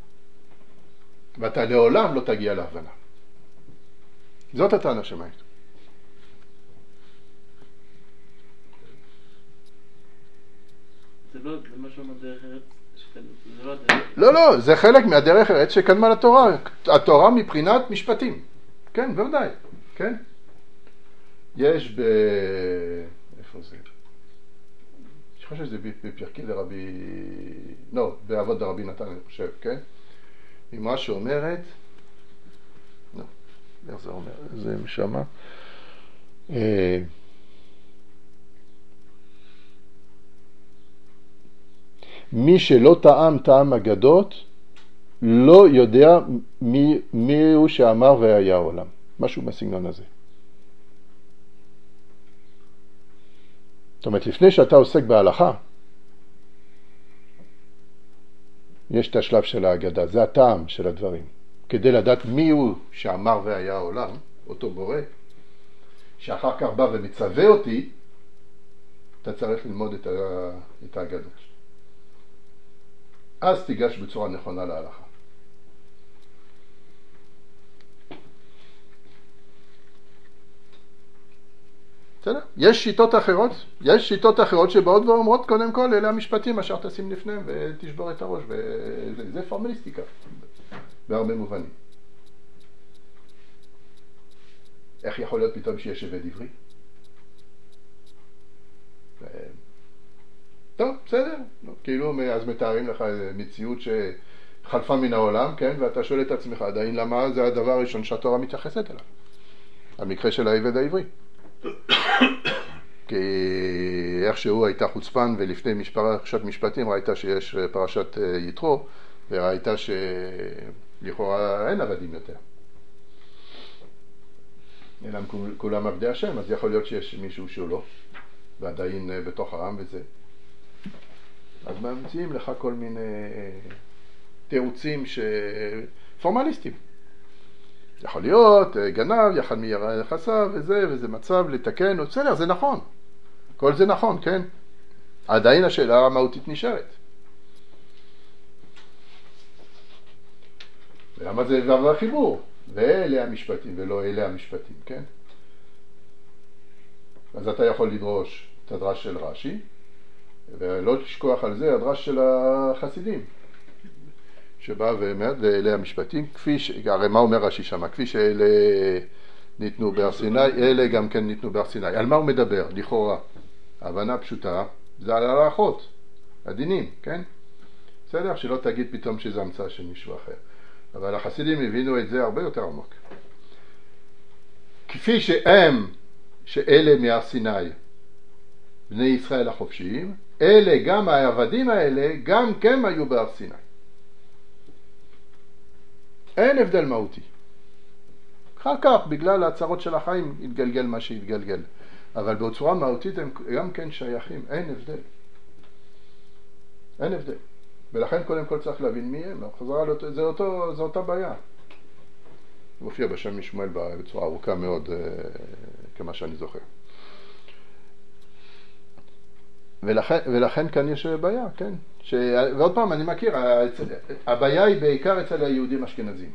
ואתה לעולם לא תגיע להבנה. זאת הטענה שמעית. זה לא, זה משהו מהדרך ארץ שקדמה, זה לא הדרך. לא, לא, זה חלק מהדרך ארץ שקדמה לתורה. התורה מבחינת משפטים. כן, בוודאי, כן? יש ב... איפה זה? אני חושב שזה בפרקי לרבי... לא, באבות דרבי נתן, אני חושב, כן? אמרה שאומרת... לא, איך זה אומר? זה משמה. אה... מי שלא טעם טעם אגדות, לא יודע מי, מי הוא שאמר והיה העולם. משהו בסגנון הזה. זאת אומרת, לפני שאתה עוסק בהלכה, יש את השלב של ההגדה, זה הטעם של הדברים. כדי לדעת מי הוא שאמר והיה העולם, אותו בורא, שאחר כך בא ומצווה אותי, אתה צריך ללמוד את, ה... את ההגדות. אז תיגש בצורה נכונה להלכה. בסדר? יש שיטות אחרות, יש שיטות אחרות שבאות ואומרות קודם כל אלה המשפטים אשר תשים לפניהם ותשבור את הראש, וזה זה פורמליסטיקה בהרבה מובנים. איך יכול להיות פתאום שיש עבד עברי? טוב, בסדר, כאילו אז מתארים לך מציאות שחלפה מן העולם, כן? ואתה שואל את עצמך עדיין למה זה הדבר הראשון שהתורה מתייחסת אליו, המקרה של העבד העברי. כי איכשהו הייתה חוצפן ולפני פרשת משפטים ראית שיש פרשת יתרו וראית שלכאורה אין עבדים יותר. אלא כולם עבדי השם, אז יכול להיות שיש מישהו שהוא לא ועדיין בתוך העם וזה. אז ממציאים לך כל מיני תירוצים פורמליסטיים. יכול להיות גנב, יחד מיחסיו וזה, וזה מצב לתקן, בסדר, זה נכון. כל זה נכון, כן? עדיין השאלה המהותית נשארת. ולמה זה דבר החיבור? ואלה המשפטים ולא אלה המשפטים, כן? אז אתה יכול לדרוש את הדרש של רש"י, ולא תשכוח על זה הדרש של החסידים, שבא ואומר, ואלה המשפטים, כפי ש... הרי מה אומר רש"י שמה? כפי שאלה ניתנו בהר סיני, אלה גם כן ניתנו בהר סיני. על מה הוא מדבר? לכאורה. הבנה פשוטה, זה על ההלכות, הדינים, כן? בסדר? שלא תגיד פתאום שזה המצאה של מישהו אחר. אבל החסידים הבינו את זה הרבה יותר עמוק. כפי שהם, שאלה מהר סיני, בני ישראל החופשיים, אלה גם העבדים האלה, גם כן היו בהר סיני. אין הבדל מהותי. אחר כך, בגלל ההצהרות של החיים, התגלגל מה שהתגלגל. אבל בצורה מהותית הם גם כן שייכים, אין הבדל. אין הבדל. ולכן קודם כל צריך להבין מי הם. חזרה לאותו, זה אותו, זה אותה בעיה. מופיע בשם משמואל בצורה ארוכה מאוד, כמה שאני זוכר. ולכן, ולכן כאן יש בעיה, כן? ש... ועוד פעם, אני מכיר, הבעיה היא בעיקר אצל היהודים אשכנזים.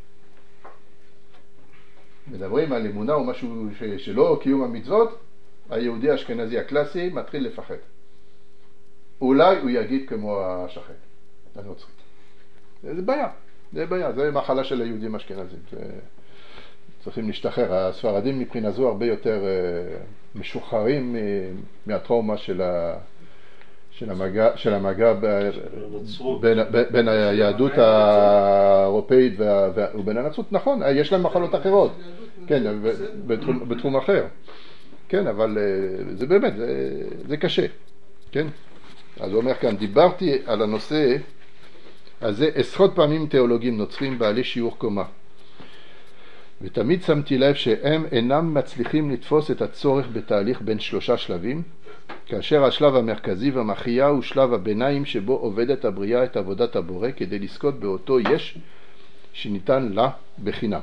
מדברים על אמונה או משהו ש... שלא קיום המצוות, היהודי האשכנזי הקלאסי מתחיל לפחד. אולי הוא יגיד כמו השכן, הנוצרי. זה בעיה, זה בעיה, זה מחלה של היהודים האשכנזים. זה... צריכים להשתחרר. הספרדים מבחינה זו הרבה יותר משוחררים מהטראומה של ה... של המגע, של המגע ב... בין, בין היהדות האירופאית ובין הנצרות. נכון, יש להם מחלות אחרות, כן, בתחום, בתחום אחר. כן, אבל זה באמת, זה, זה קשה, כן? אז הוא אומר כאן, דיברתי על הנושא הזה עשרות פעמים תיאולוגים נוצרים בעלי שיעור קומה. ותמיד שמתי לב שהם אינם מצליחים לתפוס את הצורך בתהליך בין שלושה שלבים, כאשר השלב המרכזי והמכריע הוא שלב הביניים שבו עובדת הבריאה את עבודת הבורא כדי לזכות באותו יש שניתן לה בחינם.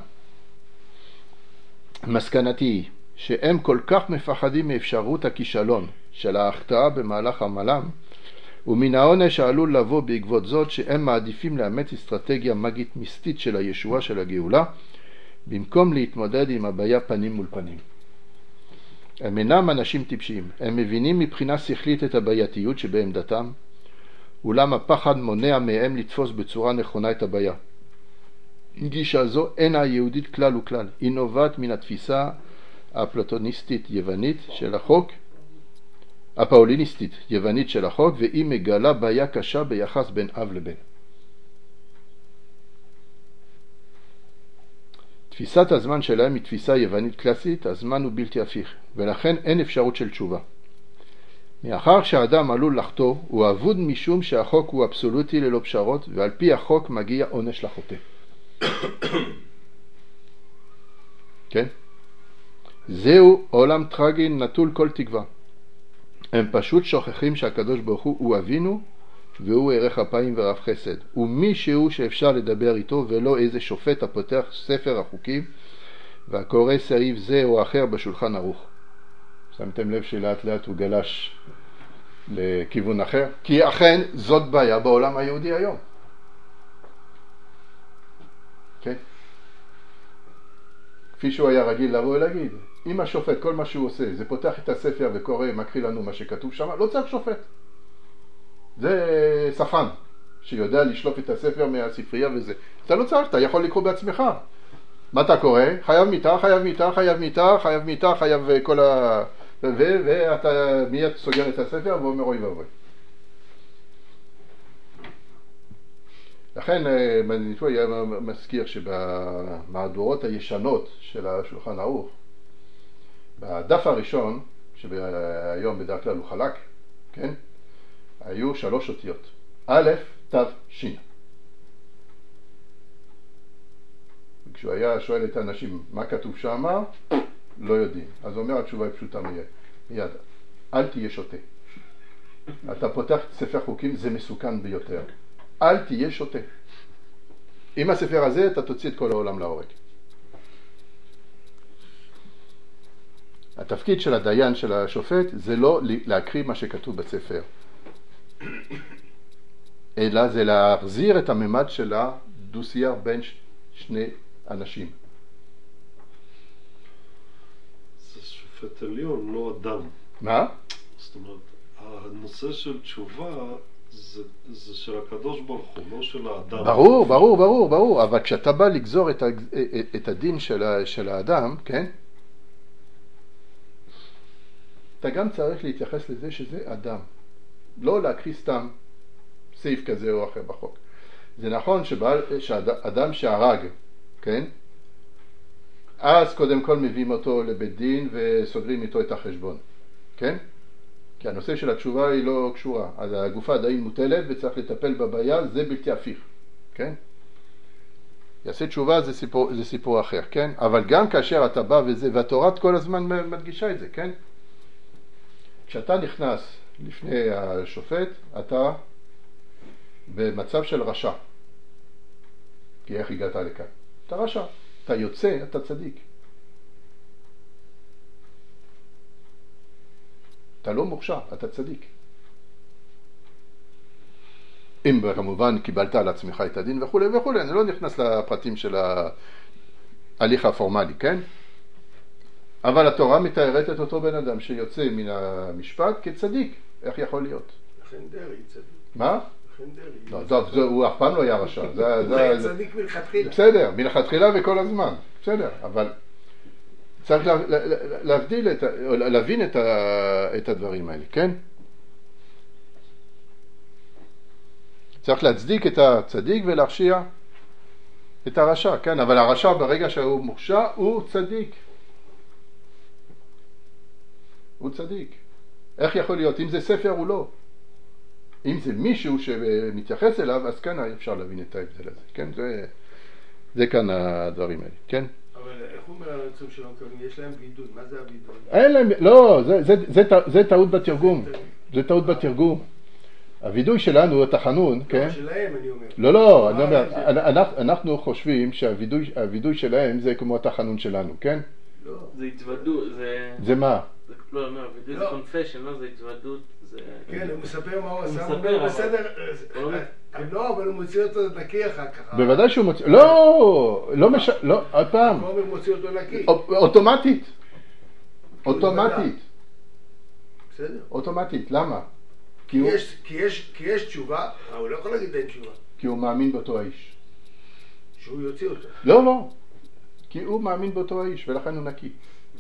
מסקנתי היא שהם כל כך מפחדים מאפשרות הכישלון של ההחטאה במהלך עמלם, ומן העונש שעלול לבוא בעקבות זאת שהם מעדיפים לאמץ אסטרטגיה מגית מיסטית של הישועה של הגאולה, במקום להתמודד עם הבעיה פנים מול פנים. הם אינם אנשים טיפשיים, הם מבינים מבחינה שכלית את הבעייתיות שבעמדתם, אולם הפחד מונע מהם לתפוס בצורה נכונה את הבעיה. גישה זו אינה יהודית כלל וכלל, היא נובעת מן התפיסה הפלטוניסטית יוונית של החוק, הפאוליניסטית יוונית של החוק, והיא מגלה בעיה קשה ביחס בין אב לבן. תפיסת הזמן שלהם היא תפיסה יוונית קלאסית, הזמן הוא בלתי הפיך, ולכן אין אפשרות של תשובה. מאחר שהאדם עלול לחטוא, הוא אבוד משום שהחוק הוא אבסולוטי ללא פשרות, ועל פי החוק מגיע עונש לחוטא. כן? זהו עולם טרגי נטול כל תקווה. הם פשוט שוכחים שהקדוש ברוך הוא הוא אבינו, והוא ערך אפיים ורב חסד. הוא מישהו שאפשר לדבר איתו, ולא איזה שופט הפותח ספר החוקים, והקורא סעיף זה או אחר בשולחן ערוך. שמתם לב שלאט לאט הוא גלש לכיוון אחר? כי אכן זאת בעיה בעולם היהודי היום. כן? כפי שהוא היה רגיל לבוא ולהגיד, אם השופט, כל מה שהוא עושה, זה פותח את הספר וקורא, מקריא לנו מה שכתוב שם, לא צריך שופט. זה ספן, שיודע לשלוף את הספר מהספרייה וזה. אתה לא צריך, אתה יכול לקרוא בעצמך. מה אתה קורא? חייב מיטה, חייב מיטה, חייב מיטה, חייב מיטה, חייב כל ה... ו... ואתה מיד סוגר את הספר ואומר אוי ואוי. לכן, אני היה מזכיר שבמהדורות הישנות של השולחן ערוך, בדף הראשון, שהיום בדרך כלל הוא חלק, כן? היו שלוש אותיות. א', ת', ש'. וכשהוא היה שואל את האנשים מה כתוב שם, לא יודעים. אז הוא אומר, התשובה היא פשוטה מיד. מיד. אל תהיה שוטה. אתה פותח ספר חוקים, זה מסוכן ביותר. אל תהיה שוטה. עם הספר הזה אתה תוציא את כל העולם להורג. התפקיד של הדיין, של השופט, זה לא להקריא מה שכתוב בספר. אלא זה להחזיר את הממד של הדו-שיח בין שני אנשים. זה שופט עליון, לא אדם. מה? זאת אומרת, הנושא של תשובה זה, זה של הקדוש ברוך הוא, לא של האדם. ברור, ברור, ברור, ברור. אבל כשאתה בא לגזור את, ה, את הדין של, ה, של האדם, כן? אתה גם צריך להתייחס לזה שזה אדם. לא להקריא סתם סעיף כזה או אחר בחוק. זה נכון שבעל, שאדם שהרג, כן? אז קודם כל מביאים אותו לבית דין וסוגרים איתו את החשבון, כן? כי הנושא של התשובה היא לא קשורה. אז הגופה עדיין מוטלת וצריך לטפל בבעיה, זה בלתי הפיך, כן? יעשה תשובה זה סיפור, זה סיפור אחר, כן? אבל גם כאשר אתה בא וזה, והתורה כל הזמן מדגישה את זה, כן? כשאתה נכנס לפני השופט, אתה במצב של רשע. כי איך הגעת לכאן? אתה רשע. אתה יוצא, אתה צדיק. אתה לא מורשע, אתה צדיק. אם כמובן קיבלת על עצמך את הדין וכו' וכו', אני לא נכנס לפרטים של ההליך הפורמלי, כן? אבל התורה מתארת את אותו בן אדם שיוצא מן המשפט כצדיק. איך יכול להיות? לכן דרעי צדיק. מה? לכן דרעי. לא, טוב, זה, הוא אף פעם לא היה רשע. זה, הוא זה, היה זה, צדיק מלכתחילה. בסדר, מלכתחילה וכל הזמן. בסדר, אבל צריך לה, לה, להבדיל, את, להבין את, ה, את הדברים האלה, כן? צריך להצדיק את הצדיק ולהרשיע את הרשע, כן? אבל הרשע ברגע שהוא מורשע הוא צדיק. הוא צדיק. איך יכול להיות? אם זה ספר הוא לא. אם זה מישהו שמתייחס אליו, אז כאן אפשר להבין את ההבדל הזה, כן? זה, זה כאן הדברים האלה, כן? אבל איך הוא אומר על הנצום שלא מקבלים? יש להם בידוד, מה זה הבידוד? אין להם, לא, זה, זה, זה, זה טעות בתרגום. זה טעות בתרגום. הווידוי שלנו, התחנון, כן? לא, שלהם אני אומר. לא, לא, אני אומר, אנחנו חושבים שהווידוי שלהם זה כמו התחנון שלנו, כן? לא. זה התוודות, זה... זה מה? לא, לא, וידוי זה קונפשן, לא, זה התוודות, זה... כן, הוא מספר מה הוא עשה, הוא מספר, אומר אבל- בסדר, לא, אבל הוא מוציא אותו נקי אחר כך. בוודאי שהוא מוציא, לא, לא מש... לא, עוד פעם, הוא מוציא אותו נקי. אוטומטית, אוטומטית, בסדר. אוטומטית, למה? כי כי הוא, יש- כי יש- כי יש תשובה, אבל הוא לא יכול להגיד אין תשובה. כי הוא מאמין באותו האיש. שהוא יוציא אותו. לא, לא, כי הוא מאמין באותו האיש ולכן הוא נקי.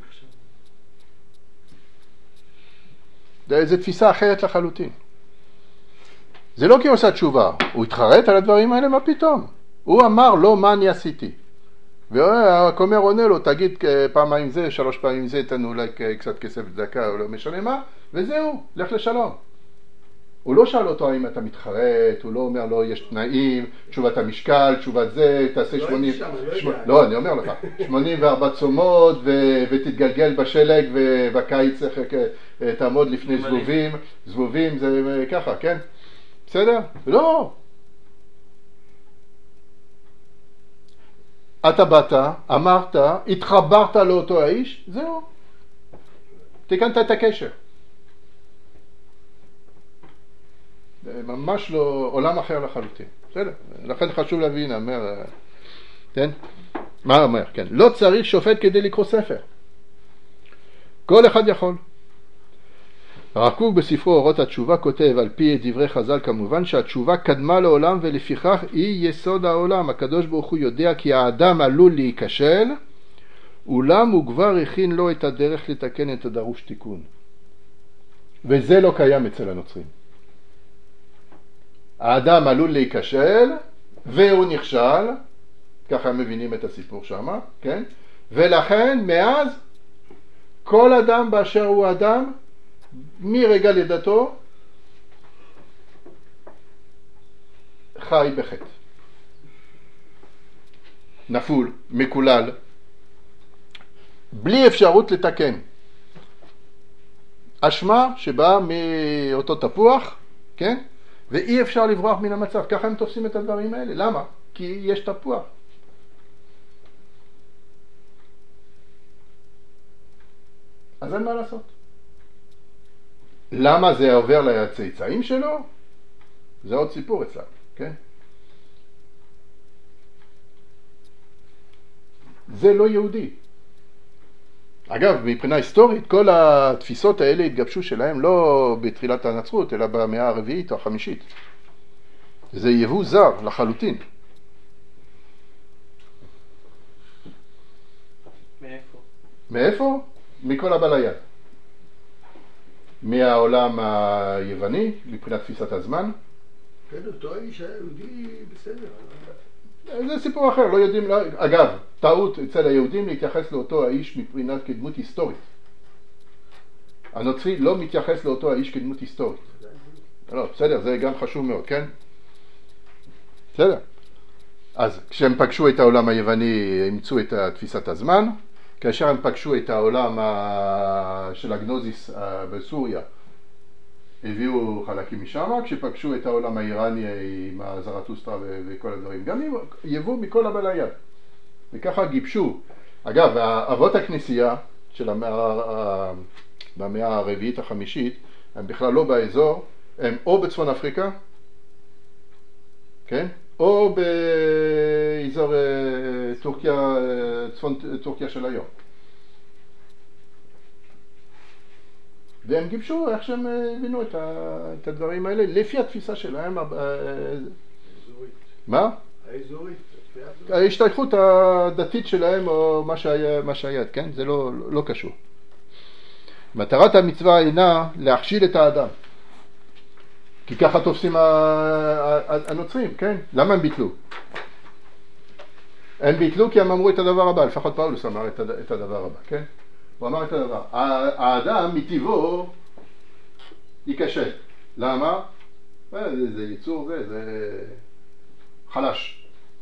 זה, זה תפיסה אחרת לחלוטין. זה לא כי הוא עושה תשובה, הוא התחרט על הדברים האלה, מה פתאום? הוא אמר לו מה אני עשיתי. והכומר עונה לו, תגיד פעמיים זה, שלוש פעמים זה, תנו אולי קצת כסף דקה, או לא משנה מה, וזהו, לך לשלום. הוא לא שאל אותו האם אתה מתחרט, הוא לא אומר לו יש תנאים, תשובת המשקל, תשובת זה, תעשה לא שמונים... הייתי שם, אני לא יודע. שמ- לא, אני אומר לך, שמונים וארבע צומות ו- ותתגלגל בשלג ובקיץ איך, אה, תעמוד לפני מלא. זבובים, זבובים זה אה, ככה, כן? בסדר? לא. אתה באת, אמרת, התחברת לאותו האיש, זהו. תיקנת את הקשר. זה ממש לא עולם אחר לחלוטין. בסדר? לכן חשוב להבין, אומר, כן? מה אומר? כן. לא צריך שופט כדי לקרוא ספר. כל אחד יכול. הרב קוק בספרו אורות התשובה כותב על פי דברי חז"ל כמובן שהתשובה קדמה לעולם ולפיכך היא יסוד העולם. הקדוש ברוך הוא יודע כי האדם עלול להיכשל, אולם הוא כבר הכין לו את הדרך לתקן את הדרוש תיקון. וזה לא קיים אצל הנוצרים. האדם עלול להיכשל והוא נכשל, ככה הם מבינים את הסיפור שמה, כן? ולכן מאז כל אדם באשר הוא אדם מרגע לידתו חי בחטא, נפול, מקולל, בלי אפשרות לתקן. אשמה שבאה מאותו תפוח, כן? ואי אפשר לברוח מן המצב. ככה הם תופסים את הדברים האלה. למה? כי יש תפוח. אז אין מה לעשות. למה זה עובר לצאצאים שלו? זה עוד סיפור אצלם, כן? זה לא יהודי. אגב, מבחינה היסטורית, כל התפיסות האלה התגבשו שלהם לא בתחילת הנצרות, אלא במאה הרביעית או החמישית. זה יבוא זר לחלוטין. מאיפה? מאיפה? מכל הבא ליד. מהעולם היווני, מבחינת תפיסת הזמן. כן, אותו האיש היה יהודי בסדר. זה סיפור אחר, לא יודעים, לא... אגב, טעות אצל היהודים להתייחס לאותו האיש מבחינת כדמות היסטורית. הנוצרי לא מתייחס לאותו האיש כדמות היסטורית. לא, בסדר, זה גם חשוב מאוד, כן? בסדר. אז כשהם פגשו את העולם היווני, אימצו את תפיסת הזמן. כאשר הם פגשו את העולם ה... של הגנוזיס בסוריה, הביאו חלקים משם. כשפגשו את העולם האיראני עם הזרטוסטרה ו... וכל הדברים, גם יבואו מכל הבא ליד. וככה גיבשו. אגב, אבות הכנסייה של המאה, במאה הרביעית החמישית, הם בכלל לא באזור, הם או בצפון אפריקה, כן? או באזור טורקיה, צפון טורקיה של היום. והם גיבשו איך שהם הבינו את, ה, את הדברים האלה, לפי התפיסה שלהם. האזורית. מה? האזורית. ההשתייכות הדתית שלהם או מה שהיה, מה שהיה, כן? זה לא, לא קשור. מטרת המצווה אינה להכשיל את האדם. כי ככה תופסים הנוצרים, כן? למה הם ביטלו? הם ביטלו כי הם אמרו את הדבר הבא, לפחות פאולוס אמר את הדבר הבא, כן? הוא אמר את הדבר. האדם מטבעו ייכשל. למה? זה, זה ייצור, זה, זה חלש.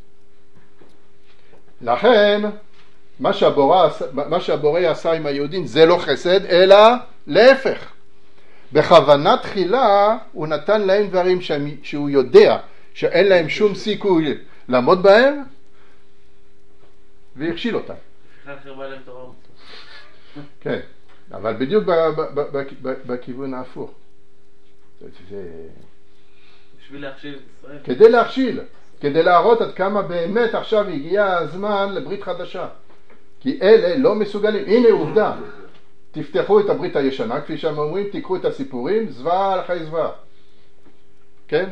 לכן, מה שהבורא, מה שהבורא עשה עם היהודים זה לא חסד, אלא להפך. בכוונה תחילה הוא נתן להם דברים שהוא יודע שאין להם שום סיכוי לעמוד בהם, והכשיל אותם. כן, אבל בדיוק בכיוון ההפוך. בשביל להכשיל את ישראל. כדי להכשיל, כדי להראות עד כמה באמת עכשיו הגיע הזמן לברית חדשה. כי אלה לא מסוגלים. הנה עובדה. תפתחו את הברית הישנה, כפי שהם אומרים, תיקחו את הסיפורים, זוועה אחרי זוועה. כן?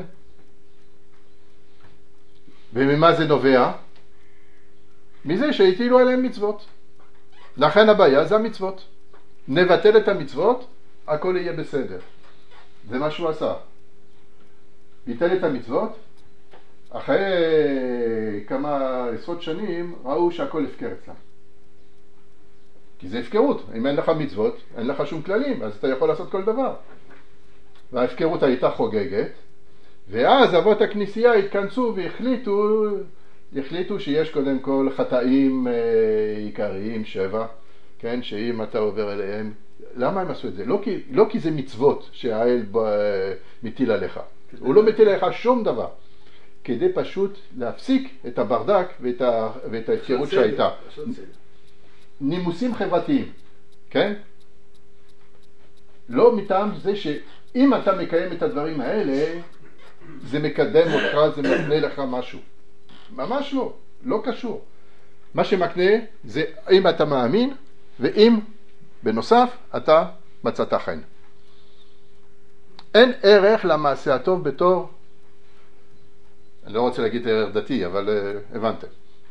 וממה זה נובע? מזה שהטילו עליהם מצוות. לכן הבעיה זה המצוות. נבטל את המצוות, הכל יהיה בסדר. זה מה שהוא עשה. ביטל את המצוות, אחרי כמה עשרות שנים ראו שהכל הפקר אצלם. כי זה הפקרות. אם אין לך מצוות, אין לך שום כללים, אז אתה יכול לעשות כל דבר. וההפקרות הייתה חוגגת, ואז אבות הכנסייה התכנסו והחליטו, החליטו שיש קודם כל חטאים עיקריים, שבע, כן, שאם אתה עובר אליהם, למה הם עשו את זה? לא כי, לא כי זה מצוות שהאל מטיל עליך. הוא לא מטיל עליך שום דבר. כדי פשוט להפסיק את הברדק ואת, ה, ואת ההפקרות שהייתה. נימוסים חברתיים, כן? לא מטעם זה שאם אתה מקיים את הדברים האלה, זה מקדם אותך, זה מקנה לך משהו. ממש לא, לא קשור. מה שמקנה זה אם אתה מאמין, ואם בנוסף אתה מצאת חן. אין ערך למעשה הטוב בתור, אני לא רוצה להגיד ערך דתי, אבל uh, הבנתם.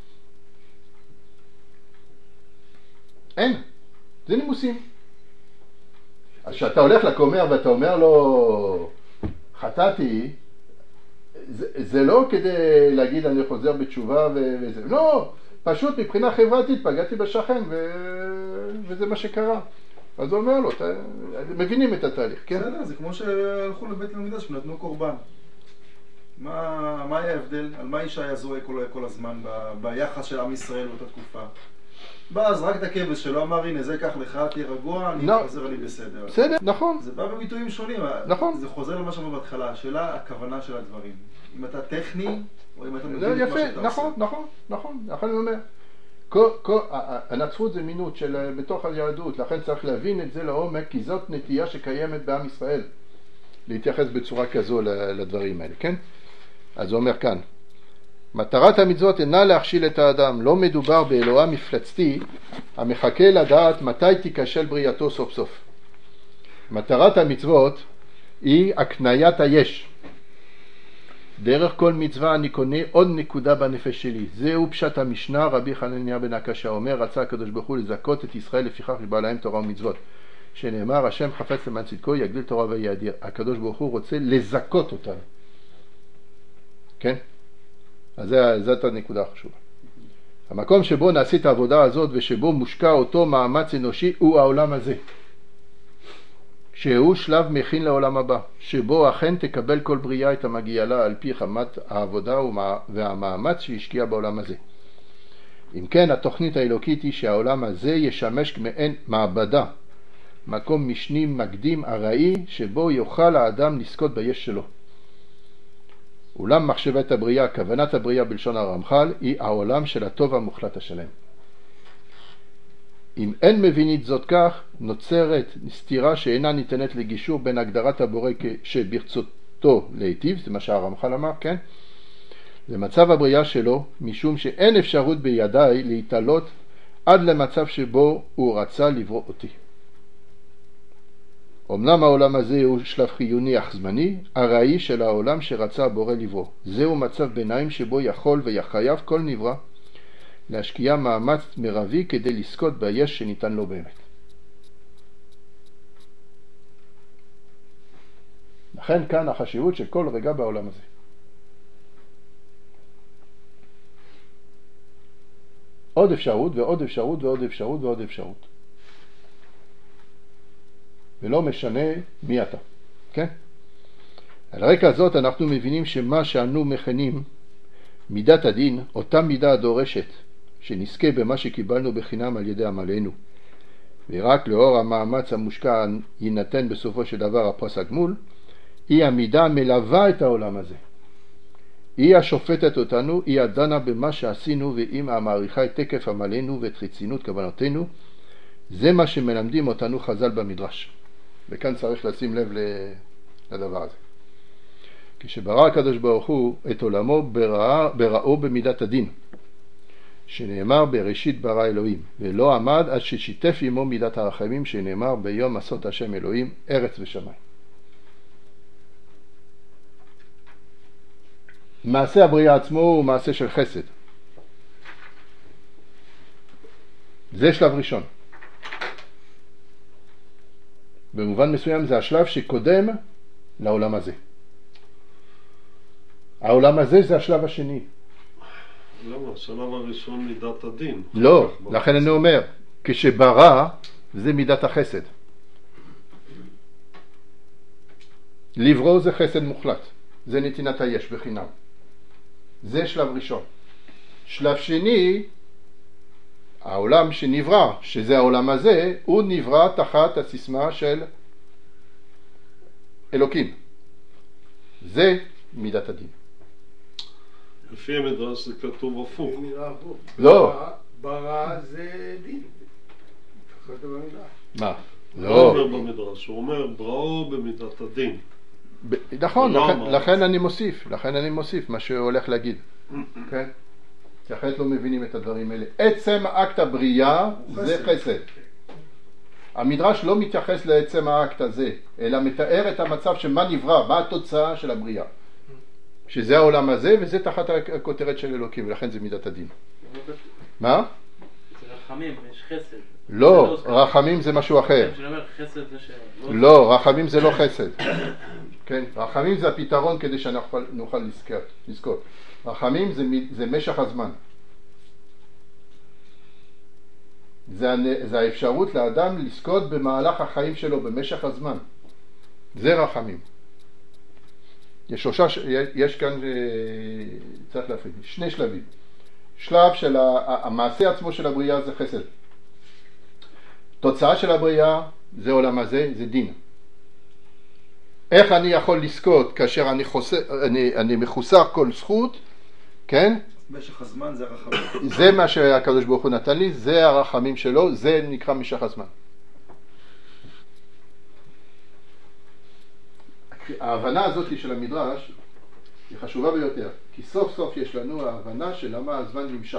אין, זה נימוסים. אז כשאתה הולך לכומר ואתה אומר לו, חטאתי, זה, זה לא כדי להגיד אני חוזר בתשובה וזה, לא, פשוט מבחינה חברתית פגעתי בשכן ו... וזה מה שקרה. אז הוא אומר לו, ת... מבינים את התהליך, כן? בסדר, זה כמו שהלכו לבית המקדש ונתנו קורבן. מה, מה היה ההבדל? על מה אישה היה זוהה כל, כל הזמן ב... ביחס של עם ישראל באותה תקופה? בא אז רק את הכבש שלו אמר, הנה זה כך לך, תהיה רגוע, אני לא. חוזר לי בסדר. בסדר, נכון. זה בא בביטויים שונים. נכון. זה חוזר למה שאמר בהתחלה, השאלה, הכוונה של הדברים. אם אתה טכני, או אם אתה מבין לא, את מה יפה, שאתה נכון, עושה. נכון, נכון, נכון, אני אומר. כל, כל, הנצרות זה מינות של בתוך היהדות, לכן צריך להבין את זה לעומק, כי זאת נטייה שקיימת בעם ישראל, להתייחס בצורה כזו לדברים האלה, כן? אז הוא אומר כאן, מטרת המצוות אינה להכשיל את האדם, לא מדובר באלוה מפלצתי המחכה לדעת מתי תיכשל בריאתו סוף סוף. מטרת המצוות היא הקניית היש. דרך כל מצווה אני קונה עוד נקודה בנפש שלי. זהו פשט המשנה. רבי חנניה בן עקשיא אומר, רצה הקדוש ברוך הוא לזכות את ישראל לפיכך ישבע להם תורה ומצוות, שנאמר השם חפץ למען צדקו יגדיל תורה ויאדיר. הקדוש ברוך הוא רוצה לזכות אותנו, כן? אז זאת הנקודה החשובה. המקום שבו נעשית את העבודה הזאת ושבו מושקע אותו מאמץ אנושי הוא העולם הזה, שהוא שלב מכין לעולם הבא, שבו אכן תקבל כל בריאה את המגיע לה על פי חמת העבודה והמאמץ שהשקיע בעולם הזה. אם כן, התוכנית האלוקית היא שהעולם הזה ישמש כמעין מעבדה, מקום משני מקדים ארעי שבו יוכל האדם לזכות ביש שלו. אולם מחשבת הבריאה, כוונת הבריאה בלשון הרמח"ל, היא העולם של הטוב המוחלט השלם. אם אין מבינית זאת כך, נוצרת סתירה שאינה ניתנת לגישור בין הגדרת הבורא שברצותו להיטיב, זה מה שהרמח"ל אמר, כן? למצב הבריאה שלו, משום שאין אפשרות בידיי להתעלות עד למצב שבו הוא רצה לברוא אותי. אמנם העולם הזה הוא שלב חיוני אך זמני, הראי של העולם שרצה הבורא לברוא. זהו מצב ביניים שבו יכול ויחייב כל נברא להשקיע מאמץ מרבי כדי לזכות ביש שניתן לו באמת. לכן כאן החשיבות של כל רגע בעולם הזה. עוד אפשרות ועוד אפשרות ועוד אפשרות ועוד אפשרות. ולא משנה מי אתה, כן? על רקע הזאת אנחנו מבינים שמה שאנו מכנים מידת הדין, אותה מידה הדורשת, שנזכה במה שקיבלנו בחינם על ידי עמלנו, ורק לאור המאמץ המושקע יינתן בסופו של דבר הפרס הגמול, היא המידה המלווה את העולם הזה. היא השופטת אותנו, היא הדנה במה שעשינו, והיא המעריכה את תקף עמלנו ואת רצינות כוונותינו. זה מה שמלמדים אותנו חז"ל במדרש. וכאן צריך לשים לב לדבר הזה. כשברא הקדוש ברוך הוא את עולמו ברא, בראו במידת הדין, שנאמר בראשית ברא אלוהים, ולא עמד עד ששיתף עמו מידת הרחמים, שנאמר ביום עשות השם אלוהים ארץ ושמיים. מעשה הבריאה עצמו הוא מעשה של חסד. זה שלב ראשון. במובן מסוים זה השלב שקודם לעולם הזה. העולם הזה זה השלב השני. למה? השלב הראשון מידת הדין. לא, לכן אני אומר, כשברא זה מידת החסד. לברוא זה חסד מוחלט. זה נתינת היש בחינם. זה שלב ראשון. שלב שני, העולם שנברא, שזה העולם הזה, הוא נברא תחת הסיסמה של אלוקים. זה מידת הדין. לפי המדרש זה כתוב הפוך. לא. ברא זה דין. כתוב במדרש. מה? לא. לא. הוא אומר במדרש, הוא אומר בראו במידת הדין. נכון, לכן אני מוסיף, לכן אני מוסיף מה שהולך להגיד. כן? כי אחרת לא מבינים את הדברים האלה. עצם אקט הבריאה זה חסד. המדרש לא מתייחס לעצם האקט הזה, אלא מתאר את המצב שמה נברא, מה התוצאה של הבריאה. שזה העולם הזה, וזה תחת הכותרת של אלוקים, ולכן זה מידת הדין. מה? זה רחמים, יש חסד. לא, רחמים זה משהו אחר. לא, רחמים זה לא חסד. כן, רחמים זה הפתרון כדי שנוכל לזכות. רחמים זה, זה משך הזמן. זה, זה האפשרות לאדם לזכות במהלך החיים שלו במשך הזמן. זה רחמים. יש שלושה, יש כאן, צריך להפריד, שני שלבים. שלב של המעשה עצמו של הבריאה זה חסד. תוצאה של הבריאה זה עולם הזה, זה דין. איך אני יכול לזכות כאשר אני, חוסר, אני, אני מחוסר כל זכות, כן? משך הזמן זה הרחמים. זה מה שהקדוש ברוך הוא נתן לי, זה הרחמים שלו, זה נקרא משך הזמן. ההבנה הזאת של המדרש היא חשובה ביותר, כי סוף סוף יש לנו ההבנה של למה הזמן נמשך.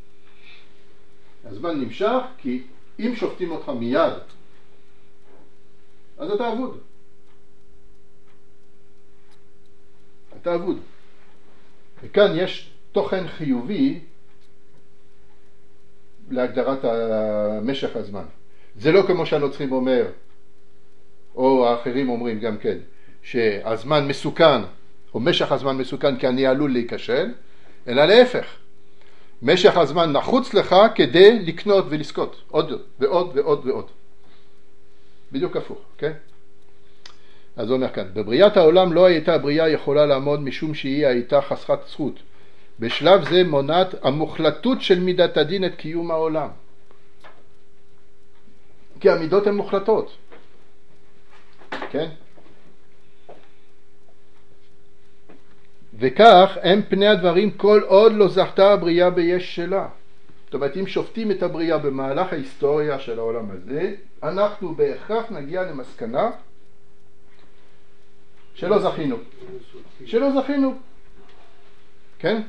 הזמן נמשך כי אם שופטים אותך מיד, אז אתה עבוד. אתה עבוד. וכאן יש תוכן חיובי להגדרת משך הזמן. זה לא כמו שהנוצרים אומר, או האחרים אומרים גם כן, שהזמן מסוכן, או משך הזמן מסוכן כי אני עלול להיכשל, אלא להפך. משך הזמן נחוץ לך כדי לקנות ולזכות. עוד ועוד ועוד ועוד. בדיוק הפוך, כן? אז הוא אומר כאן, בבריאת העולם לא הייתה הבריאה יכולה לעמוד משום שהיא הייתה חסרת זכות. בשלב זה מונעת המוחלטות של מידת הדין את קיום העולם. כי המידות הן מוחלטות. כן? וכך הם פני הדברים כל עוד לא זכתה הבריאה ביש שלה. זאת אומרת, אם שופטים את הבריאה במהלך ההיסטוריה של העולם הזה, אנחנו בהכרח נגיע למסקנה שלא זכינו. שלא זכינו. כן?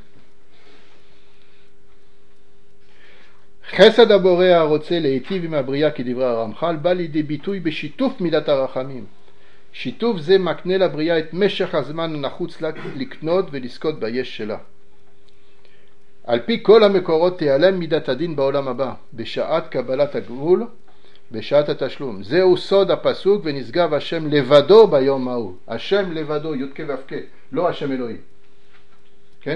חסד הבורא הרוצה להיטיב עם הבריאה כדברי הרמח"ל בא לידי ביטוי בשיתוף מידת הרחמים. שיתוף זה מקנה לבריאה את משך הזמן הנחוץ לה לקנות ולזכות ביש שלה. על פי כל המקורות תיעלם מידת הדין בעולם הבא, בשעת קבלת הגבול, בשעת התשלום. זהו סוד הפסוק ונשגב השם לבדו ביום ההוא. השם לבדו, י' כ' ו' כ', לא השם אלוהים. כן?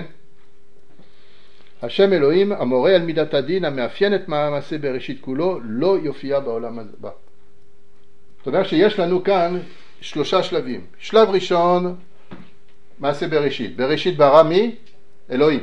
השם אלוהים המורה על מידת הדין המאפיין את מעשה בראשית כולו לא יופיע בעולם הבא. זאת אומרת שיש לנו כאן שלושה שלבים. שלב ראשון, מעשה בראשית. בראשית ברא מי? אלוהים.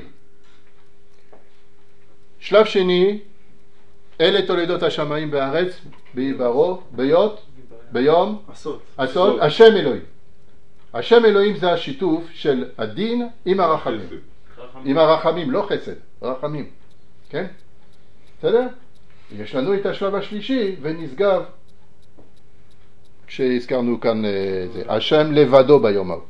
שלב שני, אלה תולדות השמיים בארץ, בעברו, ביות, ביום, עשות, השם אלוהים. השם אלוהים זה השיתוף של הדין עם הרחמים. עם הרחמים, לא חסד, רחמים. כן? בסדר? יש לנו את השלב השלישי ונשגב, כשהזכרנו כאן זה, השם לבדו ביום ההוא.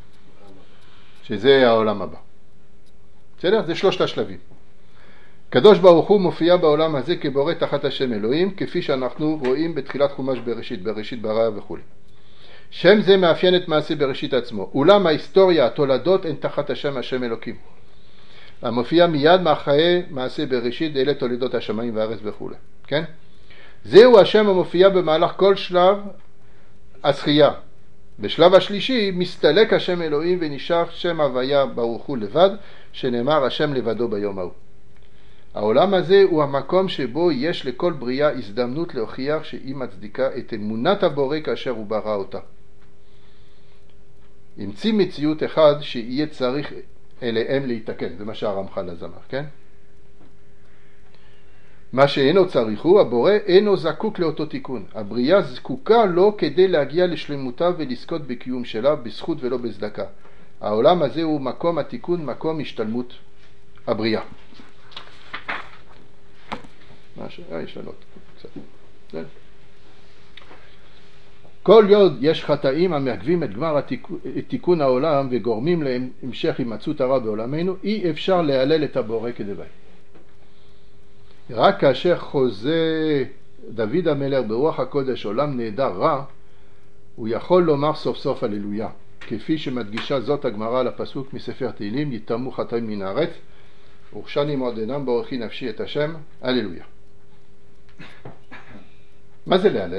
שזה העולם הבא. בסדר? זה שלושת השלבים. קדוש ברוך הוא מופיע בעולם הזה כבורא תחת השם אלוהים, כפי שאנחנו רואים בתחילת חומש בראשית, בראשית ברא וכו'. שם זה מאפיין את מעשה בראשית עצמו. אולם ההיסטוריה, התולדות, הן תחת השם השם אלוקים. המופיע מיד מאחרי מעשה בראשית, אלה תולדות השמיים והארץ וכו'. כן? זהו השם המופיע במהלך כל שלב הזכייה. בשלב השלישי מסתלק השם אלוהים ונשאר שם הוויה ברוך הוא לבד, שנאמר השם לבדו ביום ההוא. העולם הזה הוא המקום שבו יש לכל בריאה הזדמנות להוכיח שהיא מצדיקה את אמונת הבורא כאשר הוא ברא אותה. המציא מציאות אחד שיהיה צריך אליהם להתקן, זה מה שהרמח"ל אז אמר, כן? מה שאינו צריך הוא, הבורא אינו זקוק לאותו תיקון. הבריאה זקוקה לו כדי להגיע לשלמותה ולזכות בקיום שלה, בזכות ולא בצדקה. העולם הזה הוא מקום התיקון, מקום השתלמות הבריאה. מה ש... אה, יש לנו קצת. כן? כל עוד יש חטאים המעכבים את גמר התיקון, את תיקון העולם וגורמים להמשך הימצאות הרע בעולמנו, אי אפשר להלל את הבורא כדבעי. רק כאשר חוזה דוד המלך ברוח הקודש עולם נהדר רע, הוא יכול לומר סוף סוף הללויה, כפי שמדגישה זאת הגמרא על הפסוק מספר תהילים, יתמו חטאים מן הארץ, ורשני מאוד אינם בורכי נפשי את השם, הללויה. מה זה להלל?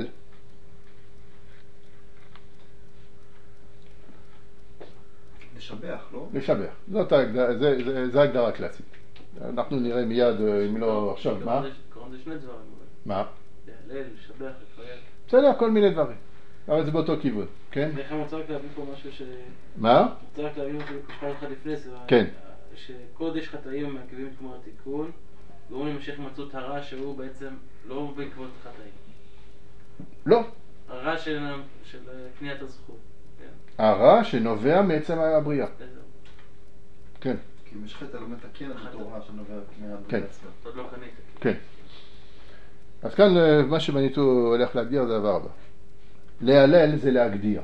לשבח, לא? לשבח. זאת ההגדרה, זה, זה, זה ההגדרה הקלאסית. אנחנו נראה מיד, אם לא עכשיו, מה? קוראים זה שני דברים. מה? להלל, לשבח, לפעל. בסדר, כל מיני דברים. אבל זה באותו כיוון, כן? איך אני רוצה רק להביא פה משהו ש... מה? אני רוצה רק להביא משהו שפשמע לך לפני זה. כן. שקודש חטאים מעכבים את גמר התיקון, והוא נמשך מצאות הרע שהוא בעצם לא בעקבות החטאים. לא. הרע של, של קניית הזכות. כן. הרע שנובע מעצם הבריאה. כן. כי אם יש חטא לא מתקן את התורה שנובע מהבריאה עצמה. עוד לא קנית. כן. אז כאן מה שמניתו הולך להגדיר זה דבר הבא. להלל זה להגדיר.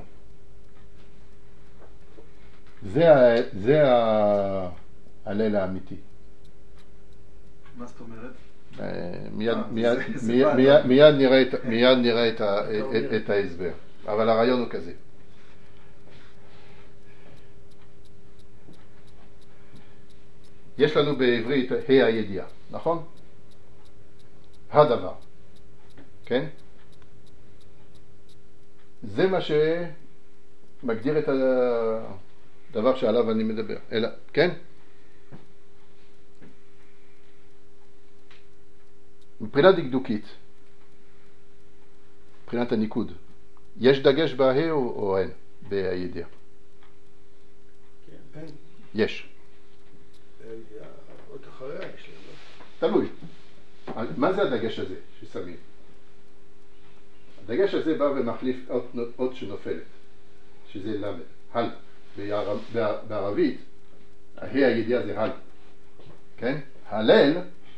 זה, זה ההלל האמיתי. מה זאת אומרת? מיד, מיד, מיד, מיד, מיד נראה, את, מיד נראה את, ה, את, את ההסבר. אבל הרעיון הוא כזה. יש לנו בעברית ה' הידיעה, נכון? הדבר. כן? זה מה שמגדיר את הדבר שעליו אני מדבר. אלא, כן? מבחינה דקדוקית, מבחינת הניקוד, יש דגש בה' או, או אין בידיעה? כן. יש. עוד אחריה יש לנו. תלוי. מה זה הדגש הזה ששמים? הדגש הזה בא ומחליף עוד, עוד שנופלת, שזה למד, הל. בערבית ה' הידיעה זה הל, כן? הלל,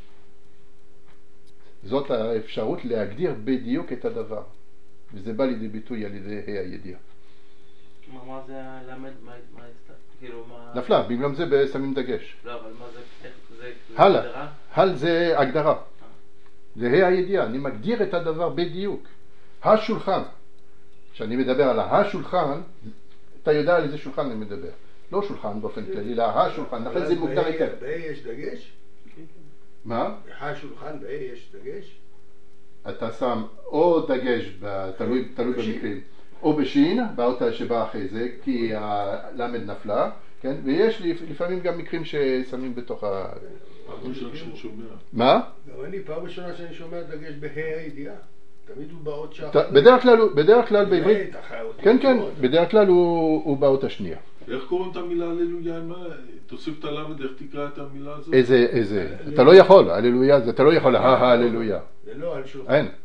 זאת האפשרות להגדיר בדיוק את הדבר, וזה בא לידי ביטוי על ידי ה' הידיעה. מה, מה זה הלמד? מה, מה זה? כאילו מה... נפלא, במקום זה שמים דגש. לא, אבל מה זה? איך זה? הל, הגדרה? הל זה הגדרה. זה ה' הידיעה, אני מגדיר את הדבר בדיוק. השולחן, כשאני מדבר על השולחן, אתה יודע על איזה שולחן אני מדבר. לא שולחן באופן כללי, אלא השולחן, לכן זה מוגדר היטב. ב-A יש דגש? מה? השולחן ב-A יש דגש? אתה שם או דגש, תלוי, תלוי במקרים, או בשין, באות שבא אחרי זה, כי הלמד נפלה, כן? ויש לפעמים גם מקרים ששמים בתוך ה... פעם ראשונה שאני שומע. מה? גם אני פעם ראשונה שאני שומע דגש בה' הידיעה. תמיד הוא באות שחר. בדרך כלל, בדרך כלל בעברית, כן כן, בדרך כלל הוא באות השנייה. איך קוראים את המילה הללויה? תוסיף את הלמד, איך תקרא את המילה הזאת? איזה, איזה, אתה לא יכול, הללויה, אתה לא יכול, הללויה. זה לא על שולחן. אין.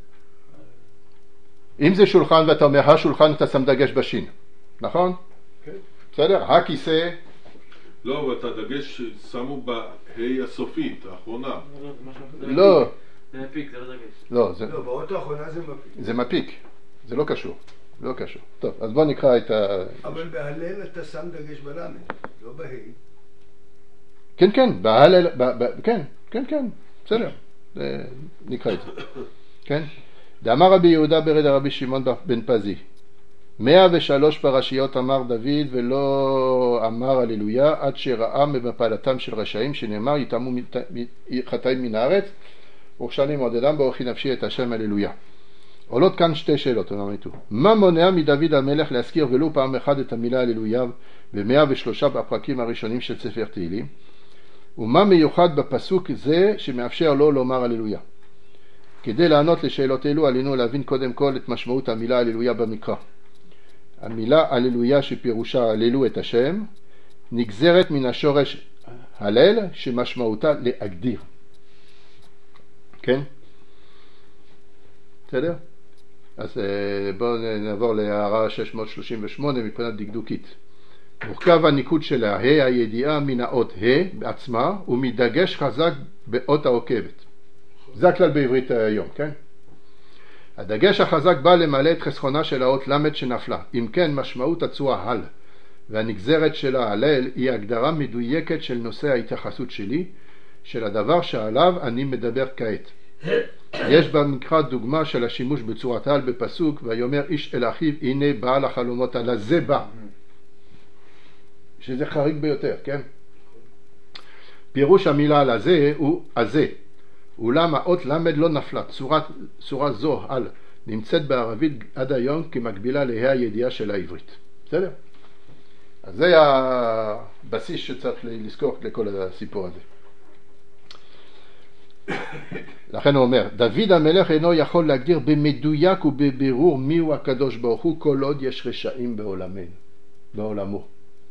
אם זה שולחן ואתה אומר השולחן, אתה שם דגש בשין, נכון? כן. בסדר? הכיסא. לא, אבל את הדגש שמו בה הסופית, האחרונה. לא, זה משהו... לא. זה מפיק, זה לא דגש. לא, זה... לא, באות האחרונה זה מפיק. זה מפיק, זה לא קשור, לא קשור. טוב, אז בוא נקרא את ה... אבל בהלל אתה שם דגש בלמד, לא בה'. כן, כן, בהלל, ב, ב, כן, כן, כן, בסדר, זה, נקרא את זה, כן? דאמר רבי יהודה ברד הרבי שמעון בן פזי, מאה ושלוש פרשיות אמר דוד ולא אמר הללויה, עד שראה במפלתם של רשעים שנאמר יטמאו חטאים מן הארץ, וכשאני מעודדם באוכי נפשי את השם הללויה. עולות כאן שתי שאלות, מה מונע מדוד המלך להזכיר ולו פעם אחת את המילה הללויה במאה ושלושה בפרקים הראשונים של ספר תהילים, ומה מיוחד בפסוק זה שמאפשר לו לומר הללויה? כדי לענות לשאלות אלו עלינו להבין קודם כל את משמעות המילה הללויה במקרא. המילה הללויה שפירושה הללו את השם נגזרת מן השורש הלל שמשמעותה להגדיר. כן? בסדר? אז בואו נעבור להערה שש מאות שלושים ושמונה מבחינת דקדוקית. מורכב הניקוד שלה, ה' הידיעה מן האות ה' בעצמה ומדגש חזק באות העוקבת. זה הכלל בעברית היום, כן? הדגש החזק בא למלא את חסכונה של האות למד שנפלה. אם כן, משמעות הצורה הל והנגזרת שלה הלל היא הגדרה מדויקת של נושא ההתייחסות שלי, של הדבר שעליו אני מדבר כעת. יש במקרא דוגמה של השימוש בצורת הל בפסוק, ויאמר איש אל אחיו הנה בעל החלומות על הזה בא, שזה חריג ביותר, כן? פירוש המילה על הזה הוא הזה, אולם האות למד לא נפלה. צורת, צורה זו על נמצאת בערבית עד היום כמקבילה לה"א הידיעה של העברית. בסדר? אז זה הבסיס שצריך לזכור לכל הסיפור הזה. לכן הוא אומר, דוד המלך אינו יכול להגדיר במדויק ובבירור מיהו הקדוש ברוך הוא כל עוד יש רשעים בעולמנו, בעולמו.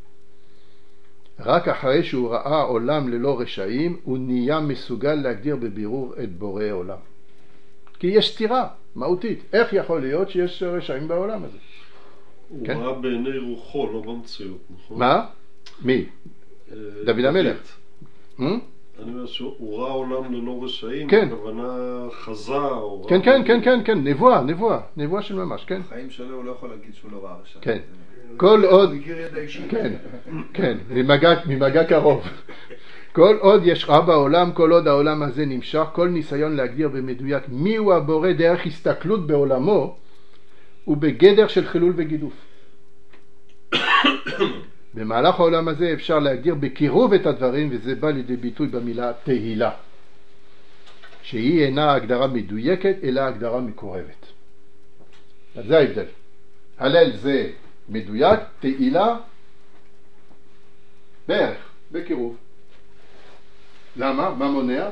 רק אחרי שהוא ראה עולם ללא רשעים הוא נהיה מסוגל להגדיר בבירור את בורא עולם. כי יש סתירה מהותית. איך יכול להיות שיש רשעים בעולם הזה? הוא כן? ראה בעיני רוחו, לא במציאות, נכון? מה? מי? דוד המלך. Hmm? אני אומר שהוא ראה עולם ללא רשעים, כן. בכוונה חזה או... כן, כן, כן, כן, כן, נבואה, נבואה, נבואה של ממש, כן. בחיים שלו הוא לא יכול להגיד שהוא לא ראה רשע. כן. כל עוד, הוא הכיר ידע אישית. כן, כן, ממגע, ממגע קרוב. כל עוד יש רע בעולם, כל עוד העולם הזה נמשך, כל ניסיון להגדיר במדויק מיהו הבורא דרך הסתכלות בעולמו, הוא בגדר של חילול וגידוף. במהלך העולם הזה אפשר להגדיר בקירוב את הדברים, וזה בא לידי ביטוי במילה תהילה, שהיא אינה הגדרה מדויקת, אלא הגדרה מקורבת. אז זה ההבדל. הלל זה מדויק, תהילה בערך, בקירוב. למה? מה מונע?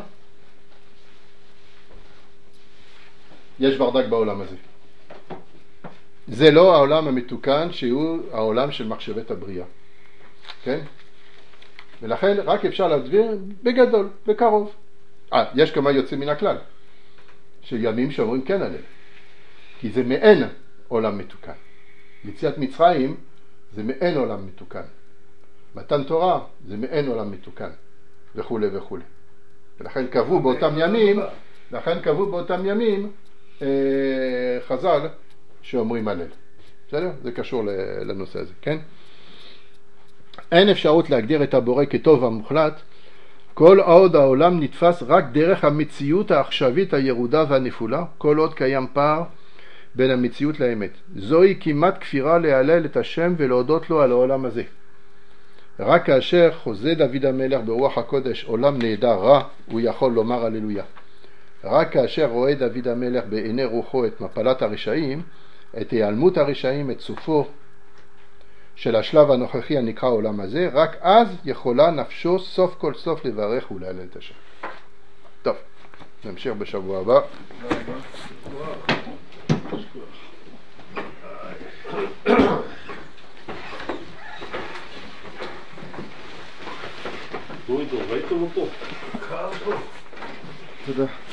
יש ברדק בעולם הזה. זה לא העולם המתוקן שהוא העולם של מחשבת הבריאה. כן? ולכן רק אפשר להסביר בגדול, בקרוב. אה, יש כמה יוצאים מן הכלל, שימים שאומרים כן עליהם. כי זה מעין עולם מתוקן. יציאת מצרים זה מעין עולם מתוקן. מתן תורה זה מעין עולם מתוקן, וכו' וכו'. ולכן קבעו באותם ימים, לכן קבעו באותם ימים אה, חז"ל שאומרים הלל. בסדר? זה קשור לנושא הזה, כן? אין אפשרות להגדיר את הבורא כטוב המוחלט, כל עוד העולם נתפס רק דרך המציאות העכשווית הירודה והנפולה, כל עוד קיים פער בין המציאות לאמת. זוהי כמעט כפירה להלל את השם ולהודות לו על העולם הזה. רק כאשר חוזה דוד המלך ברוח הקודש עולם נהדר רע, הוא יכול לומר הללויה. רק כאשר רואה דוד המלך בעיני רוחו את מפלת הרשעים, את היעלמות הרשעים, את סופו של השלב הנוכחי הנקרא עולם הזה, רק אז יכולה נפשו סוף כל סוף לברך ולהלל את השם. טוב, נמשיך בשבוע הבא. ראיתם אותו? תודה.